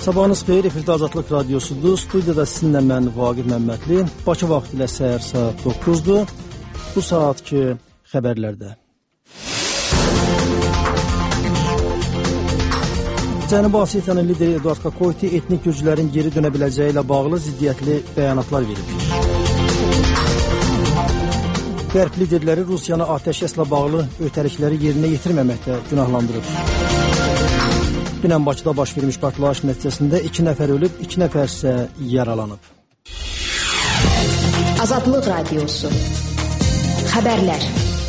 Sabahınız xeyir, efirdə Azadlıq Radiosudur. Studiyada sizinlə mən Vaqif Məmmədli. Bakı vaxtı ilə səhər saat 9-dur. Bu saatki xəbərlərdə. Cənubi Osetiyanın lideri Eduard Kokoyti etnik gürcülərin geri dönə biləcəyi ilə bağlı ziddiyyətli bəyanatlar verib. Qərb liderləri Rusiyanı atəşkəslə bağlı ötərikləri yerinə yetirməməkdə günahlandırıb. Dünən Bakıda baş vermiş partlayış nəticəsində 2 nəfər ölüb, 2 nəfər isə yaralanıb. Azadlıq Radiosu. Xəbərlər.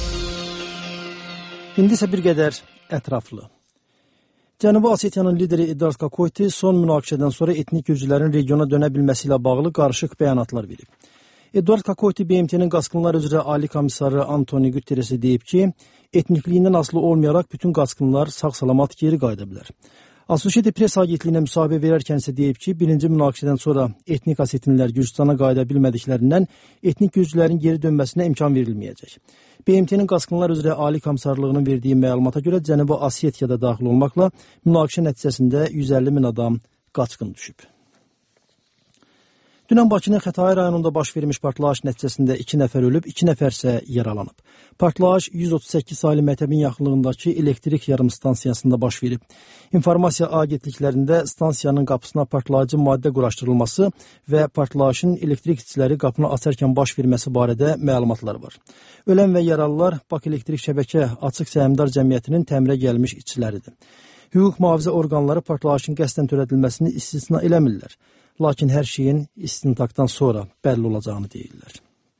İndi isə bir qədər ətraflı. Cənubi Osetiyanın lideri Eduard Kokoyti son münaqişədən sonra etnik gürcülərin regiona dönə bilməsi ilə bağlı qarışıq bəyanatlar verib. Eduard Kokoyti BMT-nin qaçqınlar üzrə Ali komissarı Antoni Guterresi deyib ki, etnikliyindən asılı olmayaraq bütün qaçqınlar sağ-salamat geri qayıda bilər. Associated Press agentliyinə müsahibə verərkən isə deyib ki, birinci münaqişədən sonra etnik osetinlər Gürcüstana qayıda bilmədiklərindən etnik gürcülərin geri dönməsinə imkan verilməyəcək. BMT-nin qaçqınlar üzrə Ali komissarlığının verdiyi məlumata görə Cənubi Osetiyada daxil olmaqla münaqişə nəticəsində 150 min adam qaçqın düşüb. Dünən Bakının Xətai rayonunda baş vermiş partlayış nəticəsində 2 nəfər ölüb, 2 nəfər isə yaralanıb. Partlayış 138 saylı məktəbin yaxınlığındakı elektrik yarım stansiyasında baş verib. İnformasiya agentliklərində stansiyanın qapısına partlayıcı maddə quraşdırılması və partlayışın elektrik işçiləri qapını açarkən baş verməsi barədə məlumatlar var. Ölən və yaralılar Bakı Elektrik Şəbəkə Açıq Səhmdar Cəmiyyətinin təmirə gəlmiş işçiləridir. Hüquq mühafizə orqanları partlayışın qəsdən törədilməsini istisna eləmirlər. Lakin hər şeyin istintaqdan sonra bəlli olacağını deyirlər.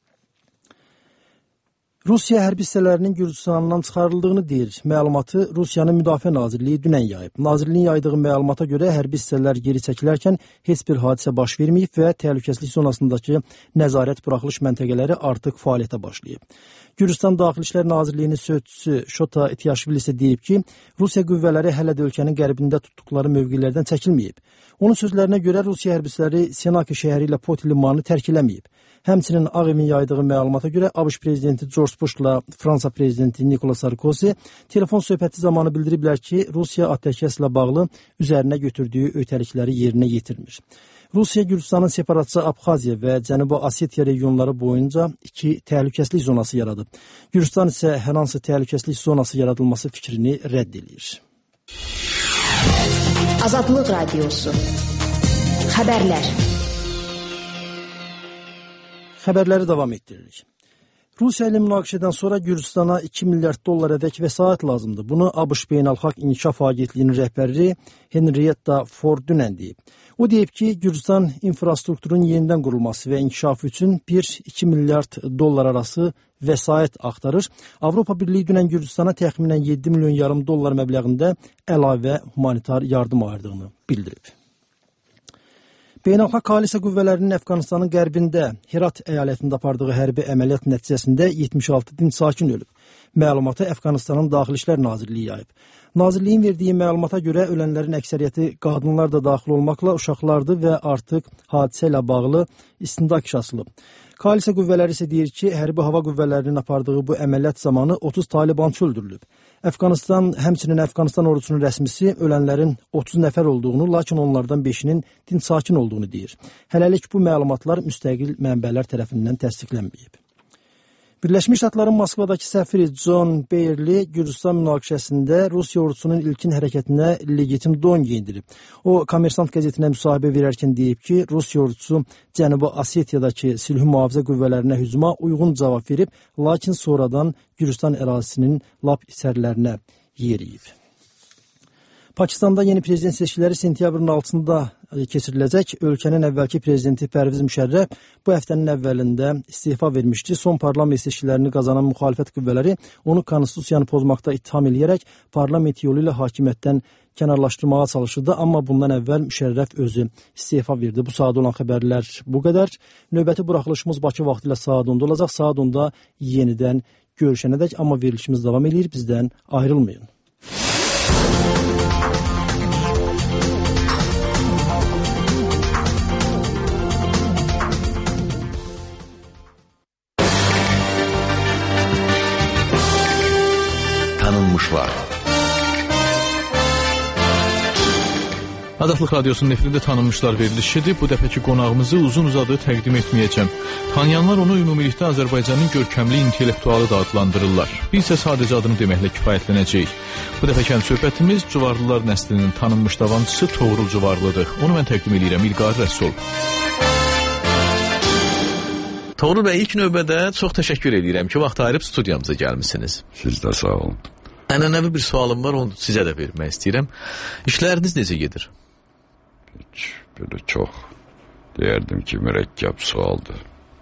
Rusiya hərbi hissələrinin Gürcüstandan çıxarıldığını deyir. Məlumatı Rusiyanın Müdafiə Nazirliyi dünən yayıb. Nazirliyin yaydığı məlumata görə hərbi hissələr geri çəkilərkən heç bir hadisə baş verməyib və təhlükəsizlik zonasındakı nəzarət buraxılış məntəqələri artıq fəaliyyətə başlayıb. Gürcüstan Daxili İşlər Nazirliyinin sözçüsü Şota İtyaşvili isə deyib ki, Rusiya qüvvələri hələ də ölkənin qərbində tutduqları mövqelərdən çəkilməyib. Onun sözlərinə görə Rusiya hərbçiləri Senaki şəhəri ilə Poti limanını tərk eləməyib. Həmçinin Ağ Evin yaydığı məlumata görə ABŞ prezidenti George Bushla Fransa prezidenti Nicolas Sarkozy telefon söhbəti zamanı bildiriblər ki, Rusiya atəşkəslə bağlı üzərinə götürdüyü ötərikləri yerinə yetirmir. Rusiya Gürcüstanın separatçı Abxaziya və Cənubi Osetiya regionları boyunca 2 təhlükəsizlik zonası yaradıb. Gürcüstan isə hər hansı təhlükəsizlik zonası yaradılması fikrini rədd edir. Azadlıq Radiosu. Xəbərlər. Xəbərləri davam etdiririk. Rusiya ilə münaqişədən sonra Gürcüstana 2 milyard dollar ədək vəsait lazımdır. Bunu ABŞ Beynəlxalq İnkişaf Agentliyinin rəhbəri Henrietta Ford dünən deyib. O deyib ki, Gürcüstan infrastrukturun yenidən qurulması və inkişafı üçün 1-2 milyard dollar arası vəsait axtarır. Avropa Birliyi dünən Gürcüstana təxminən 7 milyon yarım dollar məbləğində əlavə humanitar yardım ayırdığını bildirib. Beynəlxalq koalisiya qüvvələrinin Əfqanistanın qərbində Herat əyalətində apardığı hərbi əməliyyat nəticəsində 76 din sakin ölüb. Məlumatı Əfqanistanın Daxili İşlər Nazirliyi yayıb. Nazirliyin verdiyi məlumata görə ölənlərin əksəriyyəti qadınlar da daxil olmaqla uşaqlardır və artıq hadisə ilə bağlı istintaq işi açılıb. Koalisiya qüvvələri isə deyir ki, hərbi hava qüvvələrinin apardığı bu əməliyyat zamanı 30 talibançı öldürülüb. Həmçinin Əfqanistan ordusunun rəsmisi ölənlərin 30 nəfər olduğunu, lakin onlardan 5-inin dinc sakin olduğunu deyir. Hələlik bu məlumatlar müstəqil mənbələr tərəfindən təsdiqlənməyib. Birləşmiş Ştatların Moskvadakı səfiri John Bayerli Gürcüstan münaqişəsində Rusiya ordusunun ilkin hərəkətinə legitim don geyindirib. O, Kommersant qəzetinə müsahibə verərkən deyib ki, Rusiya ordusu Cənubi Osetiyadakı silahlı mühafizə qüvvələrinə hücuma uyğun cavab verib, lakin sonradan Gürcüstan ərazisinin lap içərilərinə yeriyib. Pakistanda yeni prezident seçkiləri sentyabrın 6-da keçiriləcək. Ölkənin əvvəlki prezidenti Pərviz Müşərrəf bu həftənin əvvəlində istefa vermişdi. Son parlament seçkilərini qazanan müxalifət qüvvələri onu konstitusiyanı pozmaqda ittiham eləyərək parlament yolu ilə hakimiyyətdən kənarlaşdırmağa çalışırdı. Amma bundan əvvəl Müşərrəf özü istefa verdi. Bu saat olan xəbərlər bu qədər. Növbəti buraxılışımız Bakı vaxtı ilə saat 10-da olacaq. Saat 10-da yenidən görüşənədək, amma verilişimiz davam edir. Bizdən ayrılmayın. Tanınmışlar. Azadlıq Radiosunun efirində tanınmışlar verilişidir. Bu dəfəki qonağımızı uzun-uzadı təqdim etməyəcəm. Tanıyanlar onu ümumilikdə Azərbaycanın görkəmli intellektualı da adlandırırlar. Biz isə sadəcə adını deməklə kifayətlənəcəyik. Bu dəfəki söhbətimiz Cuvarlılar nəslinin tanınmış davamçısı Toğrul Cuvarlıdır. Onu mən təqdim edirəm, İlqar Rəsul. Toğrul bəy, ilk növbədə çox təşəkkür edirəm ki, vaxt ayırıb studiyamıza gəlmisiniz. Siz də sağ olun. Ənənəvi bir sualım var, onu sizə də vermək istəyirəm. İşləriniz necə gedir? Böyle çok derdim ki mürəkkəb sualdır.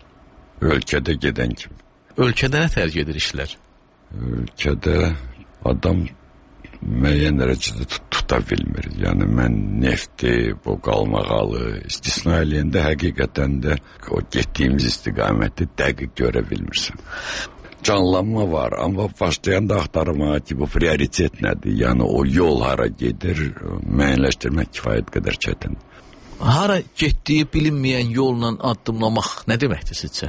Ölkədə gedən kim? Ölkədə nə tərcih edir işlər? Ölkədə adam müəyyən dərəcədə tuta bilmir. Yəni mən nefti, bu qalmaqalı istisna eləyəndə həqiqətən də o getdiyimiz istiqaməti dəqiq görə bilmirsən. Canlanma var, amma başlayanda axtarmağa ki, bu prioritet nədir? Yəni o yol hara gedir, müəyyənləşdirmək kifayət qədər çətin. Hara getdiyi bilinməyən yolla addımlamaq nə deməkdir sizcə?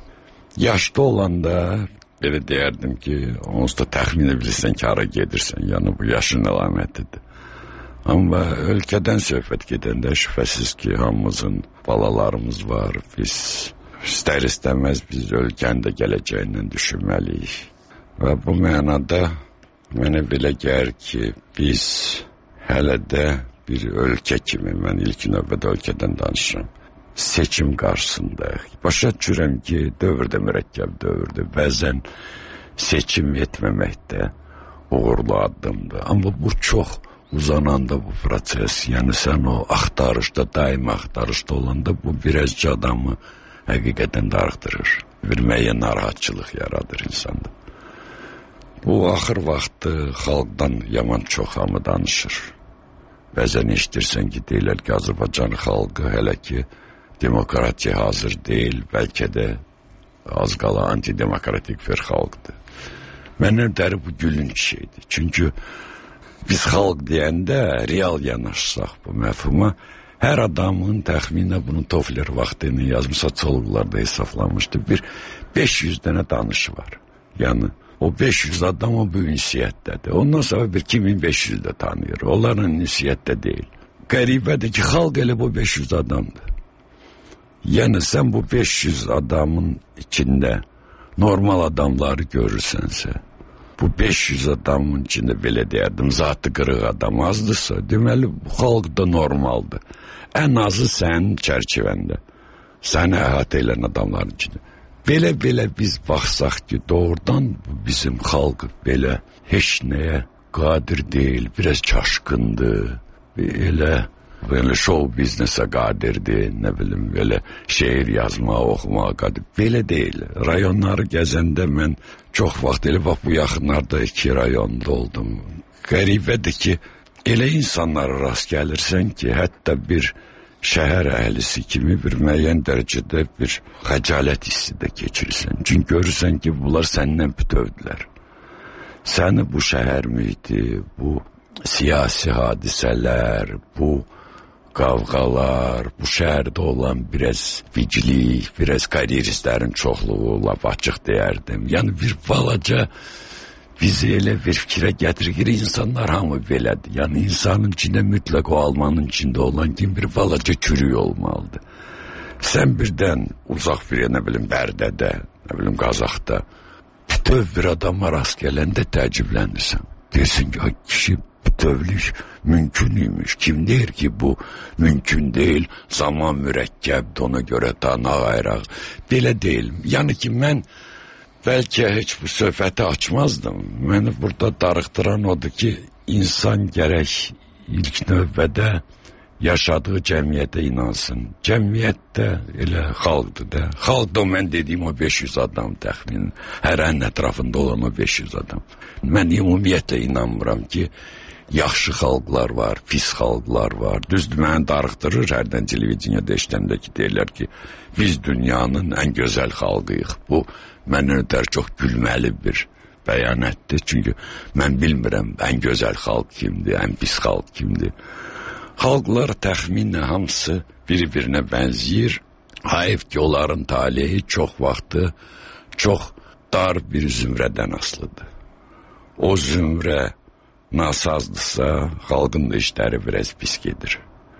Yaşlı olanda belə deyərdim ki, onsuz da təxmin edirsən ki, hara gedirsən. Yəni bu yaşın əlamətidir. Amma ölkədən söhbət gedəndə şübhəsiz ki, hamımızın balalarımız var, biz İstər-istəməz biz ölkənin də gələcəyindən düşünməliyik. Və bu mənada mənə belə gəlir ki, biz hələ də bir ölkə kimi, mən ilk növbədə ölkədən danışıram, seçim qarşısındayıq. Başa düşürəm ki, dövr də mürəkkəb dövrdür. Bəzən seçim etməmək də uğurlu addımdır. Amma bu çox uzananda bu proses, yəni sən o axtarışda, daim axtarışda olanda bu birazcık adamı həqiqətən darıxdırır. Bir müəyyən narahatçılıq yaradır insanda. Bu axır vaxtı xalqdan yaman çox hamı danışır. Bəzən eşidirsən ki, deyirlər ki, Azərbaycan xalqı hələ ki demokratiya hazır deyil, bəlkə də az qala antidemokratik bir xalqdır. Mənim dəri bu gülünç şeydir. Çünki biz xalq deyəndə real yanaşsaq bu məfhuma, hər adamın təxminə bunun Toffler vaxtını yazmışsa çolqlarda hesablanmışdı. Bir 500 dənə danışı var. Yəni o 500 adam o bu ünsiyyətdədir. Ondan sonra bir 2500 də tanıyır. Onların ünsiyyətdə deyil. Qəribədir ki, xalq elə bu 500 adamdır. Yəni sən bu 500 adamın içində normal adamları görürsənsə, bu 500 adamın içində belə deyərdim, zatı qırıq adam azdırsa, deməli bu xalq da normaldır. Ən azı sənin çərçivəndə, səni əhatə edən adamların içində. Belə biz baxsaq ki, doğrudan bizim xalq belə heç nəyə qadir deyil, biraz çaşqındır, elə show biznesə qadirdir, nə bilim, belə şeir yazmağa, oxumağa qadir. Belə deyil. Rayonları gəzəndə mən çox vaxt elə bax bu yaxınlarda 2 rayonda oldum. Qəribədir ki, elə insanlara rast gəlirsən ki, hətta bir şəhər əhlisi kimi bir müəyyən dərəcədə bir xəcalət hissi də keçirirsən. Çünki görürsən ki, bunlar səndən bütövdülər. Səni bu şəhər mühiti, bu siyasi hadisələr, bu qavqalar, bu şəhərdə olan biraz viclik, biraz karieristlərin çoxluğu, laf açıq deyərdim. Yəni bir balaca bizi elə bir fikrə gətirir, insanlar hamı belədir. Yəni insanın içində mütləq o almanın içində olan kim bir balaca çürük olmalıdır. Sən birdən uzaq bir, nə bilim, Bərdədə, nə bilim, Qazaxda bütöv bir adama rast gələndə təəccüblənirsən. Deyirsən ki, kişi bütövlük mümkünüymüş. Kim deyir ki bu mümkün deyil, zaman mürəkkəbdir, ona görə tanaq ayraq. Belə deyil. Yəni ki, mən bəlkə heç bu söhbəti açmazdım. Məni burada darıxdıran odur ki, insan gərək ilk növbədə yaşadığı cəmiyyətə inansın. Cəmiyyətdə elə xalqdır da. Xalq da mən dediyim o 500 adam təxmin. Hər ən ətrafında olan o 500 adam. Mən ümumiyyətlə inanmıram ki, yaxşı xalqlar var, pis xalqlar var. Düzdür, məni darıxdırır hərdən televizyonda eşidəndə ki, deyirlər ki, biz dünyanın ən gözəl xalqıyıq. Bu, mənə ötər çox gülməli bir bəyanətdir. Çünki mən bilmirəm ən gözəl xalq kimdir, ən pis xalq kimdir. Xalqlar təxminlə hamısı bir-birinə bənzəyir. Hayf ki, onların taleyi çox vaxtı çox dar bir zümrədən asılıdır. O zümrə nasazdırsa, xalqın da işləri biraz pis gedir.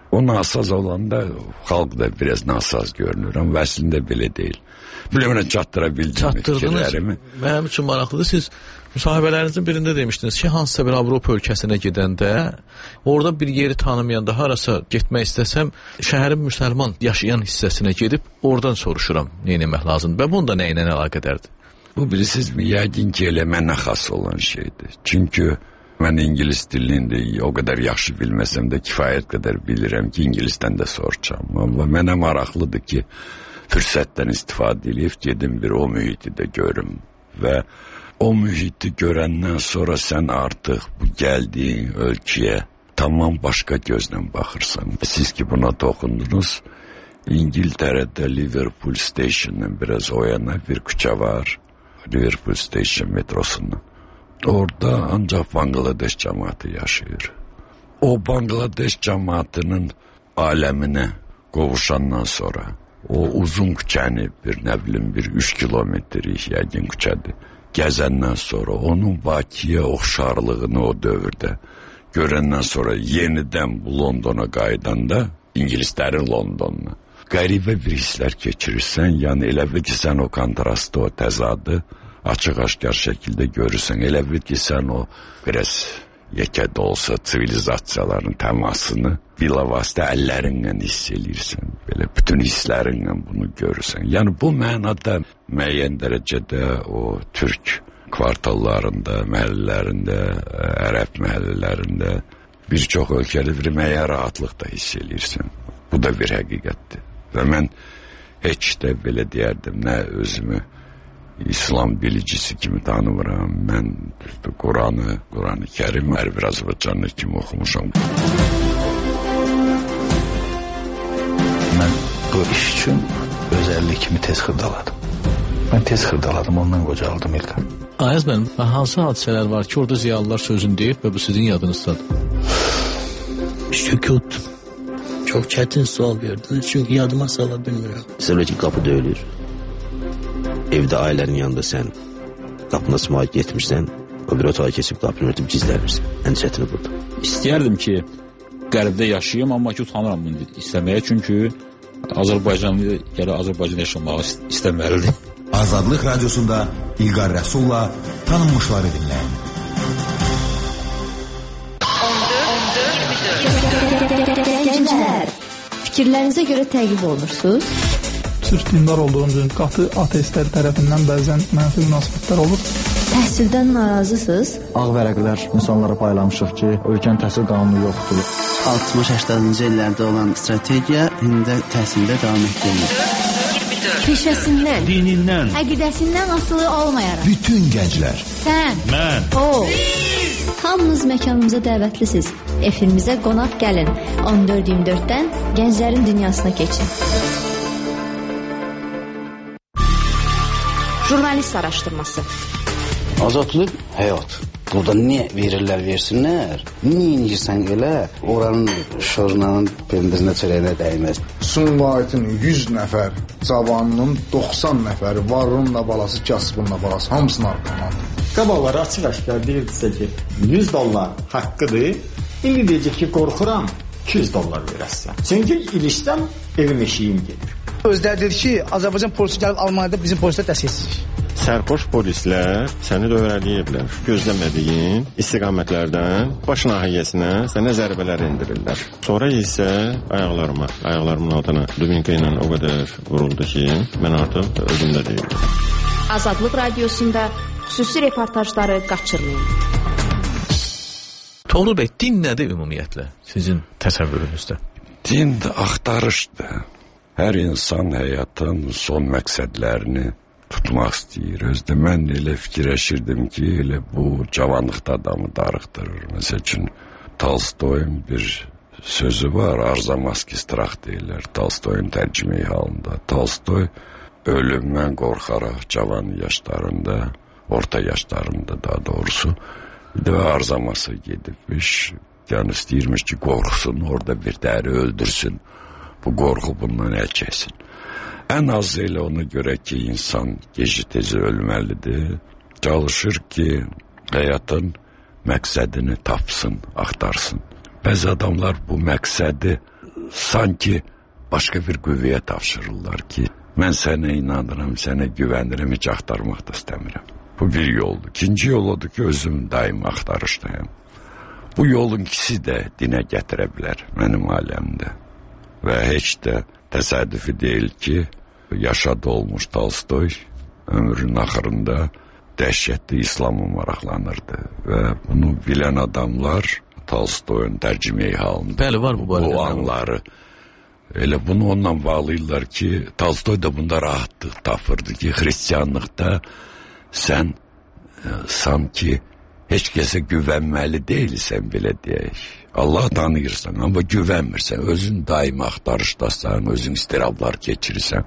O nasaz olanda xalq da biraz nasaz görünür, amma əslində belə deyil. Bilmən çatdırabildim fikirlərimi. Mənim üçün maraqlıdır. Siz müsahibələrinizin birində demişdiniz ki, hansısa bir Avropa ölkəsinə gedəndə, orada bir yeri tanımayanda harasa getmək istəsəm, şəhərin müsəlman yaşayan hissəsinə gedib, oradan soruşuram, nə etmək lazımdır və bunda nə ilə əlaqədardır? Bu bilirsizmi, yəqin ki, elə mənə xas olan şeydir. Çünki mən ingilis dilini o qədər yaxşı bilməsəm də kifayət qədər bilirəm ki, ingilisdən də soracağım. Amma mənə maraqlıdır ki, fürsətdən istifadə edib gedim bir o mühiti də görüm və o mühiti görəndən sonra sən artıq bu gəldiyin ölkəyə tamam başqa gözlə baxırsan. Siz ki buna toxundunuz, İngiltərədə Liverpool Station'dan biraz o yana bir küçə var, Liverpool Station metrosundan. Orada ancaq Bangladeş cəmaatı yaşayır. O Bangladeş cəmaatının aləminə qovuşandan sonra o uzun küçəni bir 3 kilometrik yəqin küçədir. Gəzəndən sonra onun Bakıya oxşarlığını o dövrdə görəndən sonra yenidən bu Londona qaydanda ingilislərin Londonuna qəribə bir hisslər keçirirsən. Yəni elə bil ki, sən o kontrastı, o təzadı açıq-aşkar şəkildə görürsən. Elə bil ki, sən o biraz yekədə olsa sivilizasiyaların təmasını bilavasitə əllərinlə hiss edirsən. Belə bütün hisslərinlə bunu görürsən. Yəni bu mənada müəyyən dərəcədə o türk kvartallarında, məhəllələrində, ərəb məhəllələrində bir çox ölkədə bir müəyyən rahatlıq da hiss edirsən. Bu da bir həqiqətdir. Və mən heç də belə deyərdim, nə özümü İslam bilicisi kimi tanımıram. Mən Qur'an-ı Kərim hər bir Azərbaycanlı kimi oxumuşam. Mən bu iş üçün özəllik kimi tez xırdaladım. Mən tez xırdaladım, ondan qocaldım İlqar. Ayaz mənim, hansı hadisələr var ki, orada ziyalılar sözünü deyib və bu sizin yadınızdadır? Sükut. Çok çətin sual verdiniz çünkü yadıma sala bilmirəm. Sonra ki, qapı döyülür. Evdə ailənin yanında sən qapına sımağa getmirsən, o bir otağa keçib qapını örtüb gizlənirsən. Ən çətini burada. İstəyərdim ki, qərbdə yaşayayım, amma ki, utanıram bunu istəməyə, çünki Azərbaycanlı gələ Azərbaycan yaşamağı istəməlidir. Azadlıq Radiosunda İlqar Rəsulla tanınmışları dinləyin. Fikirlərinizə görə təqib olunursunuz. Türk dindar olduğum üçün qatı ateistlər tərəfindən bəzən mənfi münasibətlər olur. Təhsildən narazısınız. Ağ vərəqlər insanlara paylamışıq ki, ölkənin təhsil qanunu yoxdur. 60-80-ci illərdə olan strategiya indi təhsildə davam etdirilir. Peşəsindən, Dinindən, əqidəsindən asılı olmayaraq. bütün gənclər, Sən, mən, o. Hamınız məkanımıza dəvətlisiniz. Efimizə qonaq gəlin. 14-24-dən gənclərin dünyasına keçin. Jurnalist araşdırması. Azadlıq həyat. Burada niyə verirlər, versinlər? Niyə inirsən elə? Oranın şorunanın pendirinə çörəyinə dəyməz. Sumqayıtın 100 nəfər cavanının 90 nəfəri varınla balası, kasbınla balası hamısını arqalandı. Qabaqları açıq-aşkar deyirdisə ki, 100 dollar haqqıdır. İndi deyəcək ki, qorxuram, 200 dollar verəsən. Çünki ilişsəm, evim eşiyim gedir. Özləri dedi ki, Azərbaycan polisi gəlib Almaniyada bizim polislər dəstəksizlik. Sərxoş polislər səni dövrələyiblər. Gözləmədiyin istiqamətlərdən baş nahiyəsinə sənə zərbələr endirirlər. Sonra isə ayaqlarımın altına dubinka ilə o qədər vuruldu ki, mən artıq özümdə deyildim. Azadlıq Radiosunda xüsusi reportajları qaçırmayın. Toğrul bəy, din nədir ümumiyyətlə sizin təsəvvürünüzdə? Din axtarışdır. Hər insan həyatın son məqsədlərini tutmaq istəyir. Özdə mən elə fikirləşirdim ki, elə bu cavanlıqda adamı darıxdırır. Məsəl üçün Tolstoyun bir sözü var, Arzamaski strah deyirlər, Tolstoyun tərcümeyi halında. Tolstoy ölümdən qorxaraq cavan yaşlarında, orta yaşlarında daha doğrusu, bir də Arzamas'a gedibmiş. Yəni istəyirmiş ki, qorxusun, orada bir dəri öldürsün, bu qorxu bundan əl çəksin. Ən az elə ona görə ki, insan gec-tez ölməlidir, çalışır ki, həyatın məqsədini tapsın, axtarsın. Bəzi adamlar bu məqsədi sanki başqa bir qüvvəyə tapşırırlar ki, mən sənə inanıram, sənə güvənirəm, heç axtarmaq da istəmirəm. Bu bir yoldur. İkinci yol odur ki, özüm daim axtarışdayım. Bu yolun ikisi də dinə gətirə bilər mənim aləmdə. Və heç də təsadüfi deyil ki, yaşadı olmuş Tolstoy ömrünün axırında dəhşətli İslam'a maraqlanırdı. Və bunu bilən adamlar Tolstoyun tərcümeyi halında bəli, var bu o anları elə bunu onunla bağlayırlar ki, Tolstoy da bunda rahatlıq tapırdı ki, xristiyanlıqda sən sanki heç kəsə güvənməli deyilsən, belə deyək. Allah tanıyırsan, amma güvənmirsən, özün daima axtarışdasan, özün istirablar keçirirsən.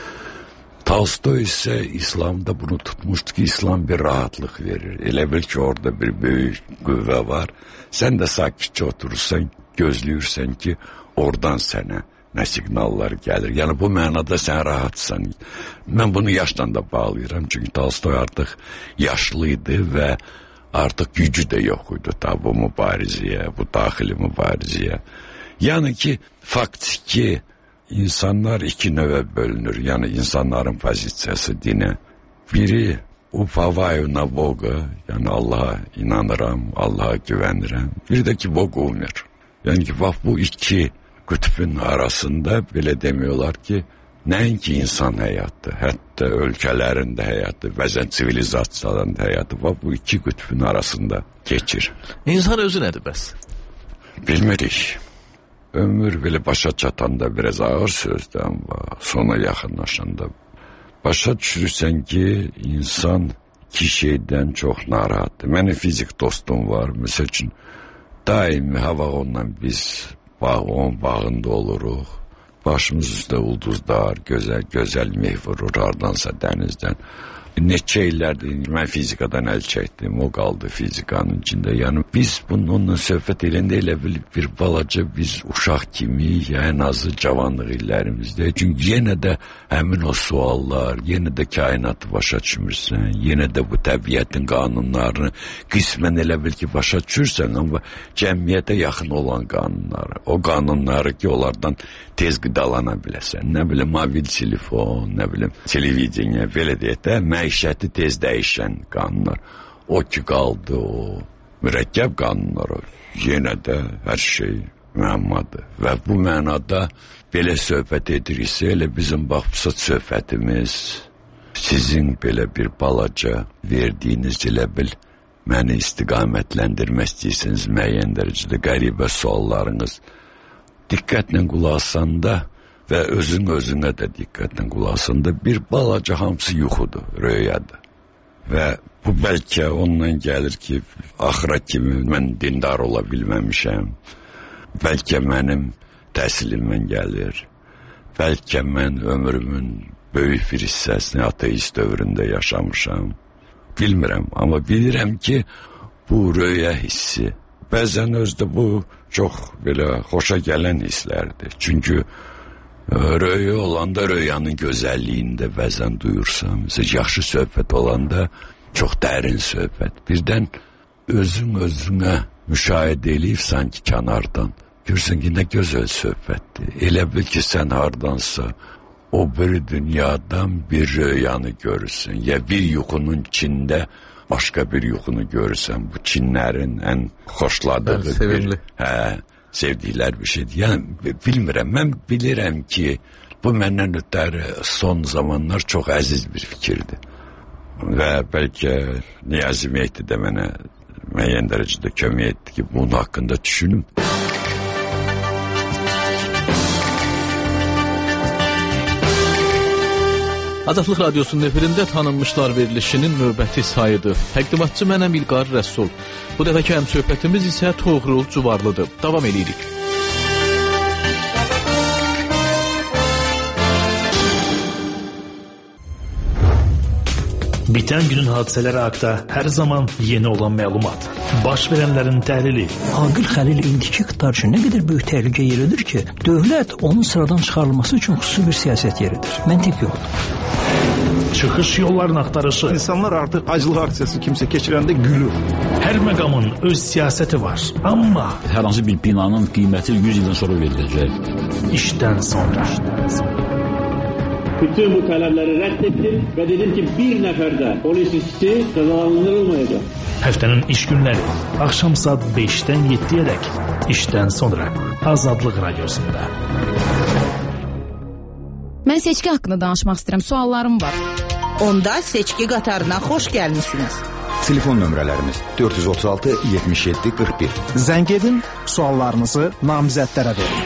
Tolstoy isə İslamda bunu tutmuşdu ki, İslam bir rahatlıq verir. Elə bil ki, orada bir böyük qüvvə var. Sən də sakitcə oturursan, gözləyirsən ki, oradan sənə nə siqnallar gəlir. Yəni bu mənada sən rahatsan. Mən bunu yaşdan da bağlayıram. Çünki Tolstoy artıq yaşlıydı və artıq gücü də yox idi bu mübarizəyə, bu daxili mübarizəyə. Yəni ki, faktiki insanlar iki növə bölünür. Yəni insanların pozisiyası dinə. Biri upavаю на Boga, yəni Allaha inanıram, Allaha güvənirəm. Bir də ki, Bog umur. Yəni ki, bax bu iki qütbün arasında belə demiyorlar ki, nəinki insan həyatı, hətta ölkələrin də həyatı, bəzən sivilizasiyaların da həyatı var, bu iki qütbün arasında keçir. İnsan özü nədir bəs? Bilmirik. Ömür belə başa çatanda biraz ağır sözdür, amma sona yaxınlaşanda başa düşürsən ki, insan iki şeydən çox narahatdır. Mənim fizik dostum var, məsəl üçün, daimi hava onunla biz onun bağında oluruq. Başımız üstə ulduzlar, gözəl meh vurur hardansa dənizdən. Neçə illərdir mən fizikadan əl çəkdim, o qaldı fizikanın içində. Yəni biz bununla söhbət eləyəndə elə bir balaca biz uşaq kimi, ən azı cavanlıq illərimizdə. Çünki yenə də həmin o suallar, yenə də kainatı başa düşmürsən, yenə də bu təbiətin qanunlarını qismən elə bil ki başa düşürsən, amma cəmiyyətə yaxın olan qanunları, o qanunları ki onlardan tez qidalana biləsən. Nə bilim, mobil telefon, nə bilim, televiziya, belə deyək də, məişəti tez dəyişən qanunlar. O ki qaldı, o mürəkkəb qanunlar, yenə də hər şey müəmmadır. Və bu mənada belə söhbət ediriksə, elə bizim baxmışsa söhbətimiz, sizin belə bir balaca verdiyiniz elə bil, məni istiqamətləndirmək istəyirsiniz müəyyən dərəcədə qəribə suallarınız. Diqqətlə qulaq asanda və özünə də diqqətlə qulaq asanda bir balaca hamısı yuxudur, röyadır. Və bu bəlkə ondan gəlir ki, axıra kimi mən dindar ola bilməmişəm. Bəlkə mənim təhsilimdən gəlir. Bəlkə mən ömrümün böyük bir hissəsini ateist dövründə yaşamışam. Bilmirəm, amma bilirəm ki, bu röya hissi. Bəzən özdə bu çox belə xoşa gələn hisslərdir. Çünki röya olanda röyanın gözəlliyində bəzən duyursan. Məsələn, yaxşı söhbət olanda çox dərin söhbət. Birdən özünə müşahidə eləyib sanki kənardan. Görürsən ki, nə gözəl söhbətdir. Elə bil ki, sən hardansa o bir dünyadan bir röyanı görürsün. Ya bir yuxunun içində başqa bir yuxunu görürsən, bu Çinlərin ən xoşladığı bir, sevdiklər bir şeydir. Yəni, bilmirəm, mən bilirəm ki, bu məndən ötəri son zamanlar çox əziz bir fikirdir. Və bəlkə Niyazi Mehdi də mənə müəyyən dərəcədə kömək etdi ki, bunun haqqında düşünüm. Azadlıq Radyosu'nun efirində tanınmışlar verilişinin növbəti sayıdır. Təqdimatçı mənəm İlqar Rəsul. Bu dəfəki həmsöhbətimiz isə Toğrul Cuvarlıdır. Davam edirik. Bitən günün hadisələri haqda hər zaman yeni olan məlumat. Baş verənlərin təhlili. Aqil Xəlil indiki iqtidar üçün nə qədər böyük təhlükə yeridir ki, dövlət onun sıradan çıxarılması üçün xüsusi bir siyasət yeridir. Məntiq yoxdur. Çıxış yollarını axtarışı. İnsanlar artıq aclıq aksiyası kimsə keçirəndə gülür. Hər məqamın öz siyasəti var. Amma hər hansı bir binanın qiyməti 100 ildən sonra veriləcək. İşdən sonra. Bütün bu tələbləri rədd etdim və dedim ki, bir nəfər də polis işçisi cəzalandırılmayacaq. Həftənin iş günləri axşam saat 5-dən 7-yədək işdən sonra Azadlıq Radiosunda. Mən seçki haqqında danışmaq istəyirəm. Suallarım var. Onda seçki qatarına xoş gəlmisiniz. Telefon nömrələrimiz 436 77 41. Zəng edin, suallarınızı namizədlərə verin.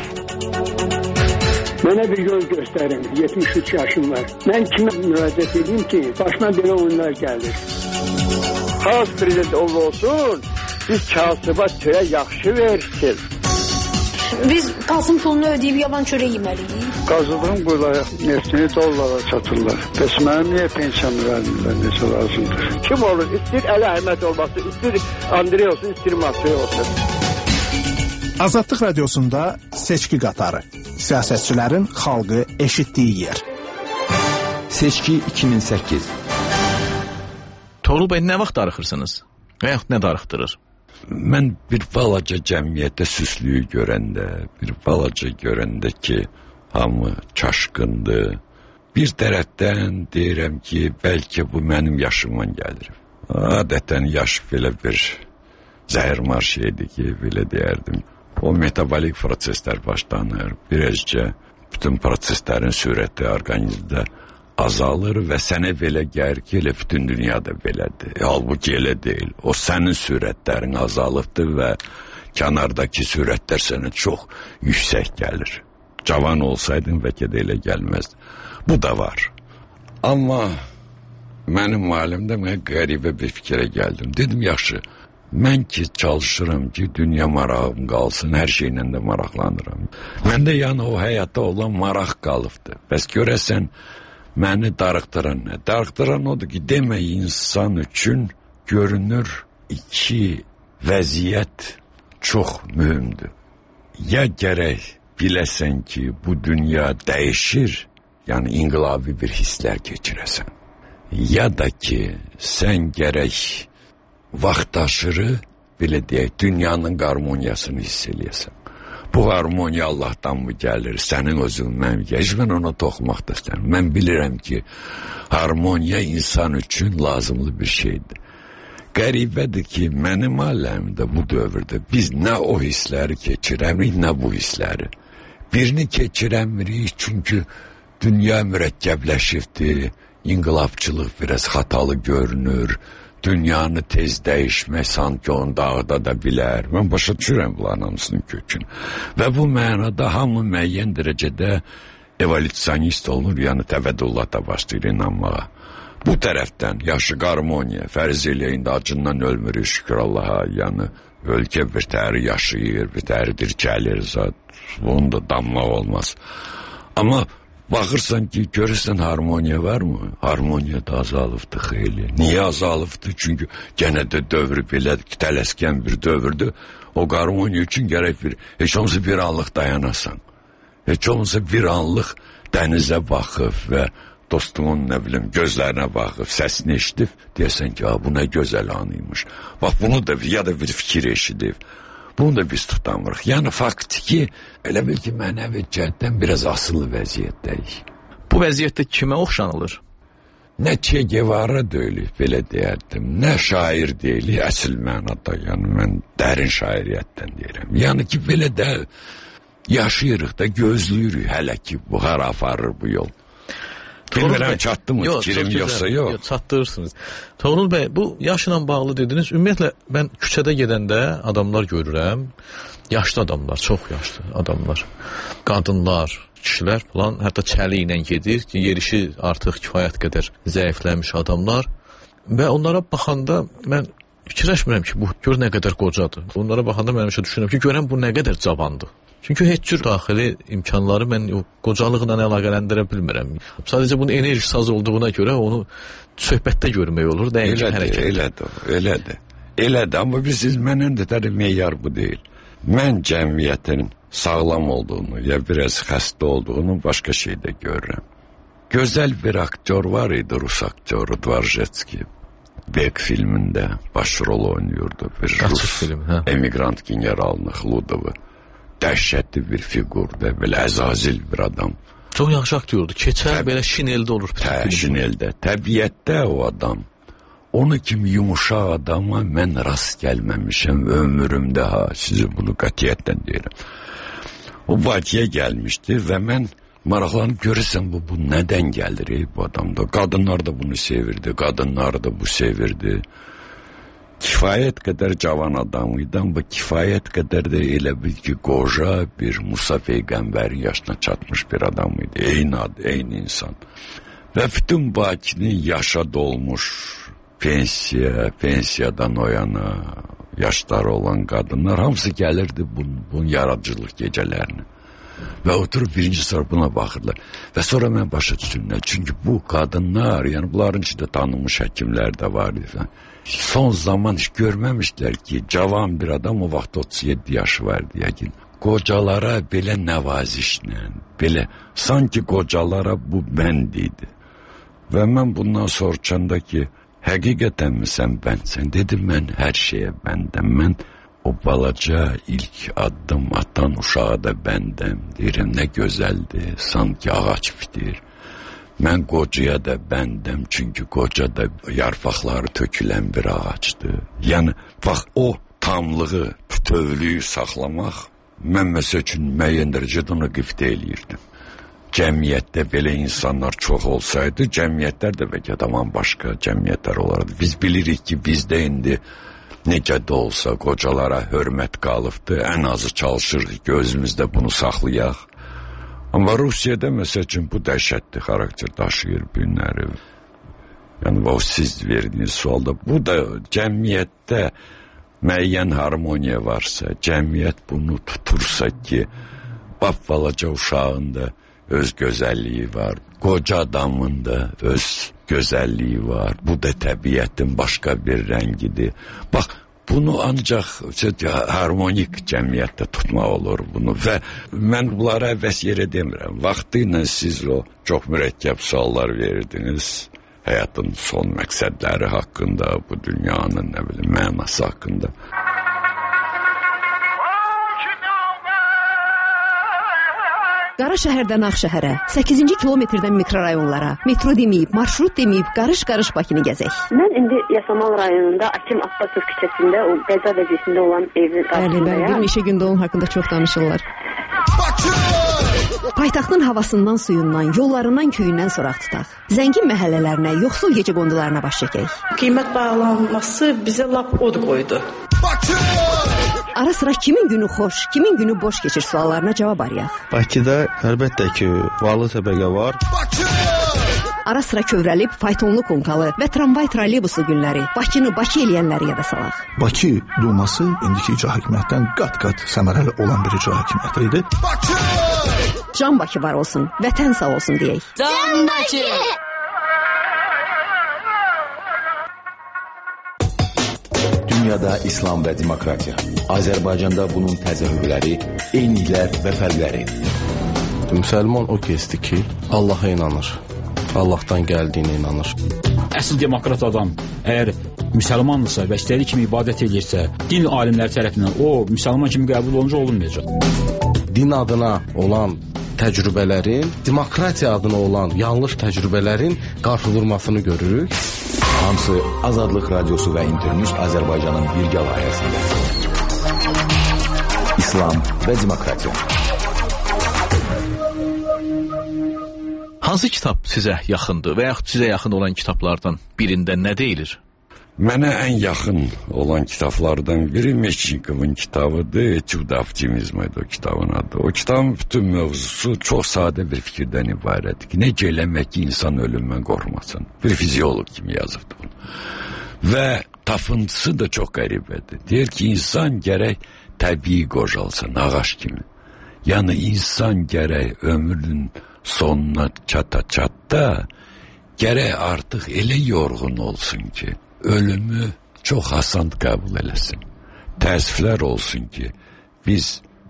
Mənə bir yol göstərin. 73 yaşım var. Mən kimə müraciət edeyim ki, başıma belə oyunlar gəlir. Xalq prezident olsun, biz kasıba çörək yaxşı versin. Biz qazın pulunu ödəyib yaban çörək yeməliyik. Qazıdığım quyulara neftini dollara çatırlar. Bəs mənim niyə pensiyamı vermirlər, necə lazımdır? Kim olur? İstir Əli Əhməd olması, istir Andrey olsun, istir Masay olsun. Azadlıq Radiosunda seçki qatarı. Siyasətçilərin xalqı eşitdiyi yer. Seçki 2008. Toğrul bəy, nə vaxt darıxırsınız? Və yaxud nə darıxdırır? Mən bir balaca cəmiyyətdə süslüyü görəndə, bir balaca görəndə ki, hamı çaşqındır. Bir tərəfdən deyirəm ki, bəlkə bu mənim yaşımdan gəlir. Adətən yaş belə bir zəhərmar şeydir ki, belə deyərdim. O metabolik proseslər başlanır. Birəcə bütün proseslərin sürəti orqanizmdə azalır və sənə belə gəlir ki, elə bütün dünyada belədir. Halbuki elə deyil. O sənin sürətlərin azalıbdır və kənardakı sürətlər sənə çox yüksək gəlir. Cavan olsaydın bəlkə də elə gəlməzdi. Bu da var. Amma mənim müəllimdə mən qəribə bir fikrə gəldim. Dedim, yaxşı, mən ki çalışıram ki, dünya marağım qalsın, hər şeylə də maraqlanıram. Məndə yəni o həyatda olan maraq qalıbdır. Bəs görəsən, məni darıxdıran nə? Darıxdıran odur ki, demək insan üçün görünür iki vəziyyət çox mühümdür. Ya gərək biləsən ki, bu dünya dəyişir, yəni inqilabi bir hisslər keçirəsən. Ya da ki, sən gərək vaxtaşırı, belə deyək, dünyanın qarmoniyasını hiss eləyəsən. Bu harmoniya Allahdan mı gəlir, sənin özün mənim gəlir, mən ona toxmaq da istəyirəm. Mən bilirəm ki, harmoniya insan üçün lazımlı bir şeydir. Qəribədir ki, mənim aləmdə bu dövrdə biz nə o hissləri keçirəmirik, nə bu hissləri. Birini keçirəmirik, çünki dünya mürəkkəbləşibdir, inqilabçılıq biraz xatalı görünür, dünyanı tez dəyişmək sanki onu dağıda da bilər. Mən başa düşürəm bunların hamısının kökünü. Və bu mənada hamı müəyyən dərəcədə evolüsionist olur, yəni təvəddüllata başlayır inanmağa. Bu tərəfdən yaşı qarmoniya, fərz eləyin də acından ölmürük, şükür Allaha, yəni ölkə bir təri yaşayır, bir təri dirçəlir zat, bunun da danmaq olmaz. Amma baxırsan ki, görürsən harmoniya var mı? Harmoniya da azalıbdır xeyli. Niyə azalıbdır? Çünki gənə də dövrü belə tələskən bir dövrdür. O harmoniya üçün gərək heç olmasa bir anlıq dayanasan. Heç olmasa bir anlıq dənizə baxıb və dostumun, nə bilim, gözlərinə baxıb, səsini eşidib, deyəsən ki, bu nə gözəl anıymış. Bax, bunu da ya da bir fikir eşidib. Bunu da biz tutamırıq. Yəni, faktiki, elə bil ki, mənəvi cəhətdən biraz asılı vəziyyətdəyik. Bu vəziyyətdə kimə oxşanılır? Nə Che Guevara deyilik, belə deyərdim, nə şair deyilik, əsl mənada, yəni mən dərin şairiyyətdən deyirəm. Yəni ki, belə də yaşayırıq da, gözləyirik hələ ki, bu hara aparır bu yol. Bilmirəm, çatdı mı fikrim, yoxsa yox? Yox, çatdırırsınız. Toğrul bəy, bu yaşla bağlı dediniz. Ümumiyyətlə, mən küçədə gedəndə adamlar görürəm. Yaşlı adamlar, çox yaşlı adamlar. Qadınlar, kişilər falan, hətta çəli ilə gedir ki, yerişi artıq kifayət qədər zəifləmiş adamlar. Və onlara baxanda mən fikirləşmirəm ki, bu gör nə qədər qocadır. Onlara baxanda mən həmişə düşünürəm ki, görəm bu nə qədər cavandır. Çünki heç cür daxili imkanları mən qocalıqla əlaqələndirə bilmirəm. Sadəcə bunun enerji saz olduğuna görə onu söhbətdə görmək olur. Elədir. Amma bilirsiniz, mənim də təbii meyar bu deyil. Mən cəmiyyətin sağlam olduğunu, ya biraz xəstə olduğunu başqa şeydə görürəm. Gözəl bir aktör var idi, Rus aktörü Dvarjetski. Bek filmində başrol oynuyordu. Bir Rus film, emigrant generalını Xludovu. Dəhşətli bir figurdu, belə əzazil bir adam. Çox yaxşı aktördür. Keçər belə şineldə olur. Şineldə. Təbiətdə o adam. Onu kimi yumuşaq adama mən rast gəlməmişəm ömrümdə. Sizi bunu qətiyyətlə deyirəm. O Bakıya gəlmişdi və mən maraqlanıb görürsən bu nədən gəlir bu adamda. Qadınlar da bunu sevirdi, qadınlar da bu sevirdi. Kifayət qədər cavan adam idi, amma kifayət qədər də elə bil ki, qoca bir Musa Peyğəmbərin yaşına çatmış bir adam idi. Eyni ad, eyni insan. Və bütün Bakını yaşa dolmuş, pensiyadan o yana yaşları olan qadınlar hamısı gəlirdi bunun yaradıcılıq gecələrini. Və oturub birinci sonra buna baxırlar. Və sonra mən başa düşürlər. Çünki bu qadınlar, yəni bunların içində tanınmış həkimlər də var idi. Son zaman hiç görməmişlər ki, cavan bir adam o vaxt 37 yaşı vardı yəqin. Qocalara belə nəvazişlə, belə sanki qocalara bu bənd idi. Və mən bundan soruşanda ki, həqiqətənmi sən bəndsən? Dedim, mən hər şeyə bəndəm. Mən o balaca ilk addım atan uşağa da bəndəm. Deyirəm, nə gözəldir, sanki ağac bitir. Mən qocaya da bəndəm, çünki qoca da yarpaqları tökülən bir ağacdır. Yəni, bax, o tamlığı, bütövlüyü saxlamaq, mən məsəl üçün müəyyən dərəcədə onu qifdə eləyirdim. Cəmiyyətdə belə insanlar çox olsaydı, cəmiyyətlər də bəlkə tamam başqa cəmiyyətlər olardı. Biz bilirik ki, bizdə indi necə də olsa qocalara hörmət qalıbdır, ən azı çalışırıq ki, özümüzdə bunu saxlayaq. Amma Rusiyada məsəl üçün bu dəhşətli xarakter daşıyır bu günləri. Yəni, o siz verdiyiniz sualda, bu da cəmiyyətdə müəyyən harmoniya varsa, cəmiyyət bunu tutursa ki, balaca uşağın da öz gözəlliyi var, qoca adamın da öz gözəlliyi var. Bu da təbiətin başqa bir rəngidir. Bax, bunu ancaq harmonik cəmiyyətdə tutmaq olur bunu və mən bunlara əvvəs yerə demirəm. Vaxtı ilə siz o çox mürəkkəb suallar verirdiniz. Həyatın son məqsədləri haqqında, bu dünyanın mənası haqqında. Qara şəhərdən Ağşəhərə, 8-ci kilometrdən mikrorayonlara, metro deməyib, marşrut deməyib, qarış-qarış Bakını gəzək. Mən indi Yasamal rayonunda Akim Abbasov küçəsində o qəza vəziyyətində olan evin qarşısındayım. Bəli, bir neçə gündə onun haqqında çox danışırlar. Paytaxtın havasından, suyundan, yollarından, köyündən soraq tutaq. Zəngin məhəllələrinə, yoxsul gecə qondularına baş çəkək. Qiymət bağlanması bizə lap od qoydu. Ara sıra kimin günü xoş, kimin günü boş keçir suallarına cavab arayaq. Bakıda əlbəttə ki, varlı təbəqə var. Ara sıra kövrəlib faytonlu konkalı və tramvay trolleybusu günləri, Bakını Bakı eləyənləri yada salaq. Bakı Duması indiki icra hakimiyyətdən qat-qat səmərəli olan bir icra hakimiyyəti idi. Can Bakı var olsun, vətən sağ olsun deyək. Can Bakı! Dünyada İslam və demokratiya. Azərbaycanda bunun təzahürləri, eyniliklər və fərqləri. Müsəlman o kəsdir ki, Allaha inanır. Allahdan gəldiyinə inanır. Əsl demokrat adam əgər müsəlmandırsa və istədiyi kimi ibadət edirsə, din alimləri tərəfindən o müsəlman kimi qəbul olunacaq. Din adına olan təcrübələrin, demokratiya adına olan yanlış təcrübələrin qarşıdurmasını görürük. Hamısı Azadlıq Radiosu və İnternews Azərbaycanın birgə layihəsində. İslam və demokratiya. Hansı kitab sizə yaxındır və yaxud sizə yaxın olan kitablardan birində nə deyilir? Mənə ən yaxın olan kitablardan biri Meşçinkovun kitabıdır. Etüd optimizm idi o kitabın adı. O kitabın bütün mövzusu çox sadə bir fikirdən ibarətdir ki, necə eləmək ki, insan ölümdən qorxmasın. Bir fiziolog kimi yazıbdı bunu. Və tapıntısı da çox qəribədir. Deyir ki, insan gərək təbii qocalsın, ağac kimi. Yəni, insan gərək ömrünün sonuna çata-çatda gərək artıq elə yorğun olsun ki, ölümü çox asan qəbul eləsin. Təəssüflər olsun ki, biz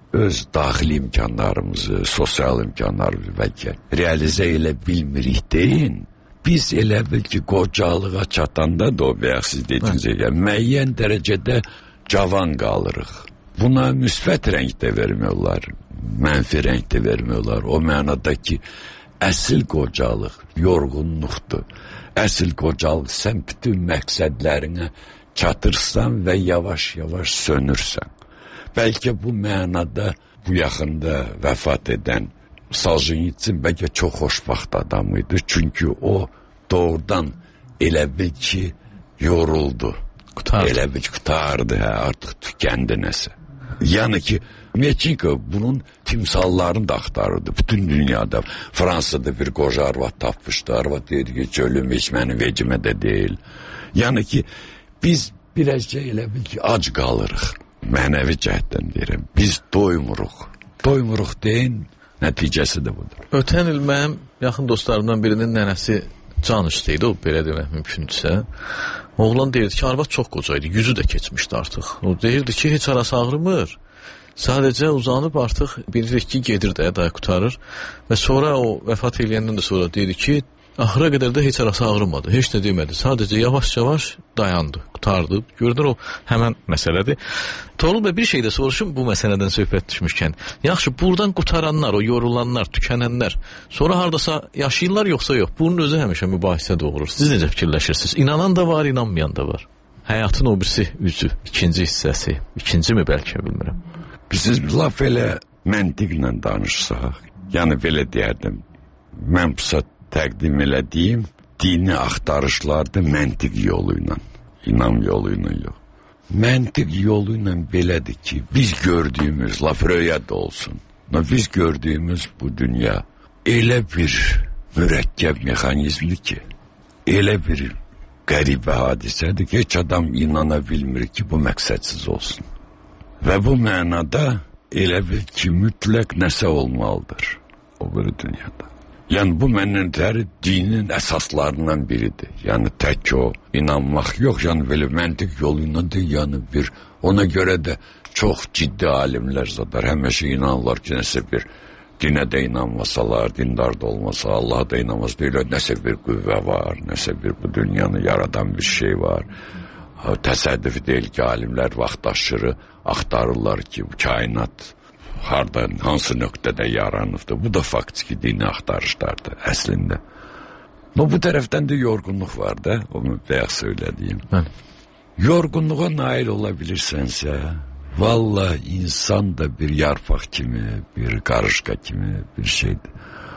öz daxili imkanlarımızı, sosial imkanlarımızı bəlkə realizə elə bilmirik deyin. Biz elə bil ki, qocalığa çatanda da o bayaq siz dediyinizə müəyyən dərəcədə cavan qalırıq. Buna müsbət rəng də vermiyorlar, mənfi rəng də vermiyorlar. O mənada ki, əsl qocalıq yorğunluqdur. Əsl qocalıq sən bütün məqsədlərinə çatırsan və yavaş-yavaş sönürsən. Bəlkə bu mənada bu yaxında vəfat edən Soljenitsin bəlkə çox xoşbaxt adam idi. Çünki o doğrudan elə bil ki yoruldu. Elə bil ki qutardı, artıq tükəndi nəsə. Yəni ki Meçinko bunun timsallarını da axtarırdı. Bütün dünyada, Fransada bir qoca arvad tapmışdı. Arvad deyirdi ki, ölüm heç mənim vecimə də deyil. Yəni ki, biz birazca elə bil ki ac qalırıq. Mənəvi cəhətdən deyirəm. Biz doymuruq. Doymuruq deyin, nəticəsi də budur. Ötən il mənim yaxın dostlarımdan birinin nənəsi can üstəydi, o belə demək mümkündürsə. Oğlan deyirdi ki, arvad çox qocaydı, yüzü də keçmişdi artıq. O deyirdi ki, heç arası ağrımır. Sadəcə uzanıb artıq bilirik ki, gedir də, day qutarır. Və sonra o vəfat eləyəndən də sonra deyirdi ki, axıra qədər də heç arası ağrımadı, heç də demədi. Sadəcə yavaş-yavaş dayandı, qutardı. Gördür o həmən məsələdir. Toğrul bəy, bir şey də soruşum bu məsələdən söhbət düşmüşkən. Yaxşı, buradan qutaranlar, o yorulanlar, tükənənlər sonra hardasa yaşayırlar yoxsa yox? Bunun özü həmişə mübahisə doğurur. Siz necə fikirləşirsiniz? İnanan da var, inanmayan da var. Həyatın o birisi üzü, ikinci hissəsi, ikinci mi bəlkə bilmirəm. Siz laf elə məntiqlə danışsaq, yəni belə deyərdim, mən bu təqdim elədiyim dini axtarışlarda məntiq yolu ilə, inam yolu ilə yox. Məntiq yolu ilə belədir ki, biz gördüyümüz, laf röyət olsun, biz gördüyümüz bu dünya elə bir mürəkkəb mexanizmdir ki, elə bir qəribə hadisədir ki, heç adam inana bilmir ki, bu məqsədsiz olsun. Və bu mənada elə bil ki, mütləq nəsə olmalıdır o bir dünyada. Yəni bu mənələri dinin əsaslarından biridir. Yəni tək o inanmaq yox, yəni belə məntiq yolu ilə də, yəni bir ona görə də çox ciddi alimlər zadar həmişə inanırlar ki, nəsə bir dinə də inanmasalar, dindar da olmasa, Allaha da inanmasa deyirlər, nəsə bir qüvvə var, nəsə bir bu dünyanı yaradan bir şey var. Təsəddüf deyil ki, alimlər vaxt aşırı axtarırlar ki, bu kainat harda, hansı nöqtədə yaranıbdır. Bu da faktiki dini axtarışlardır əslində. Bu tərəfdən də yorğunluq var da, onu bayaq söylədiyim. Yorğunluğa nail ola bilirsənsə, valla insan da bir yarpaq kimi, bir qarışqa kimi bir şeydir.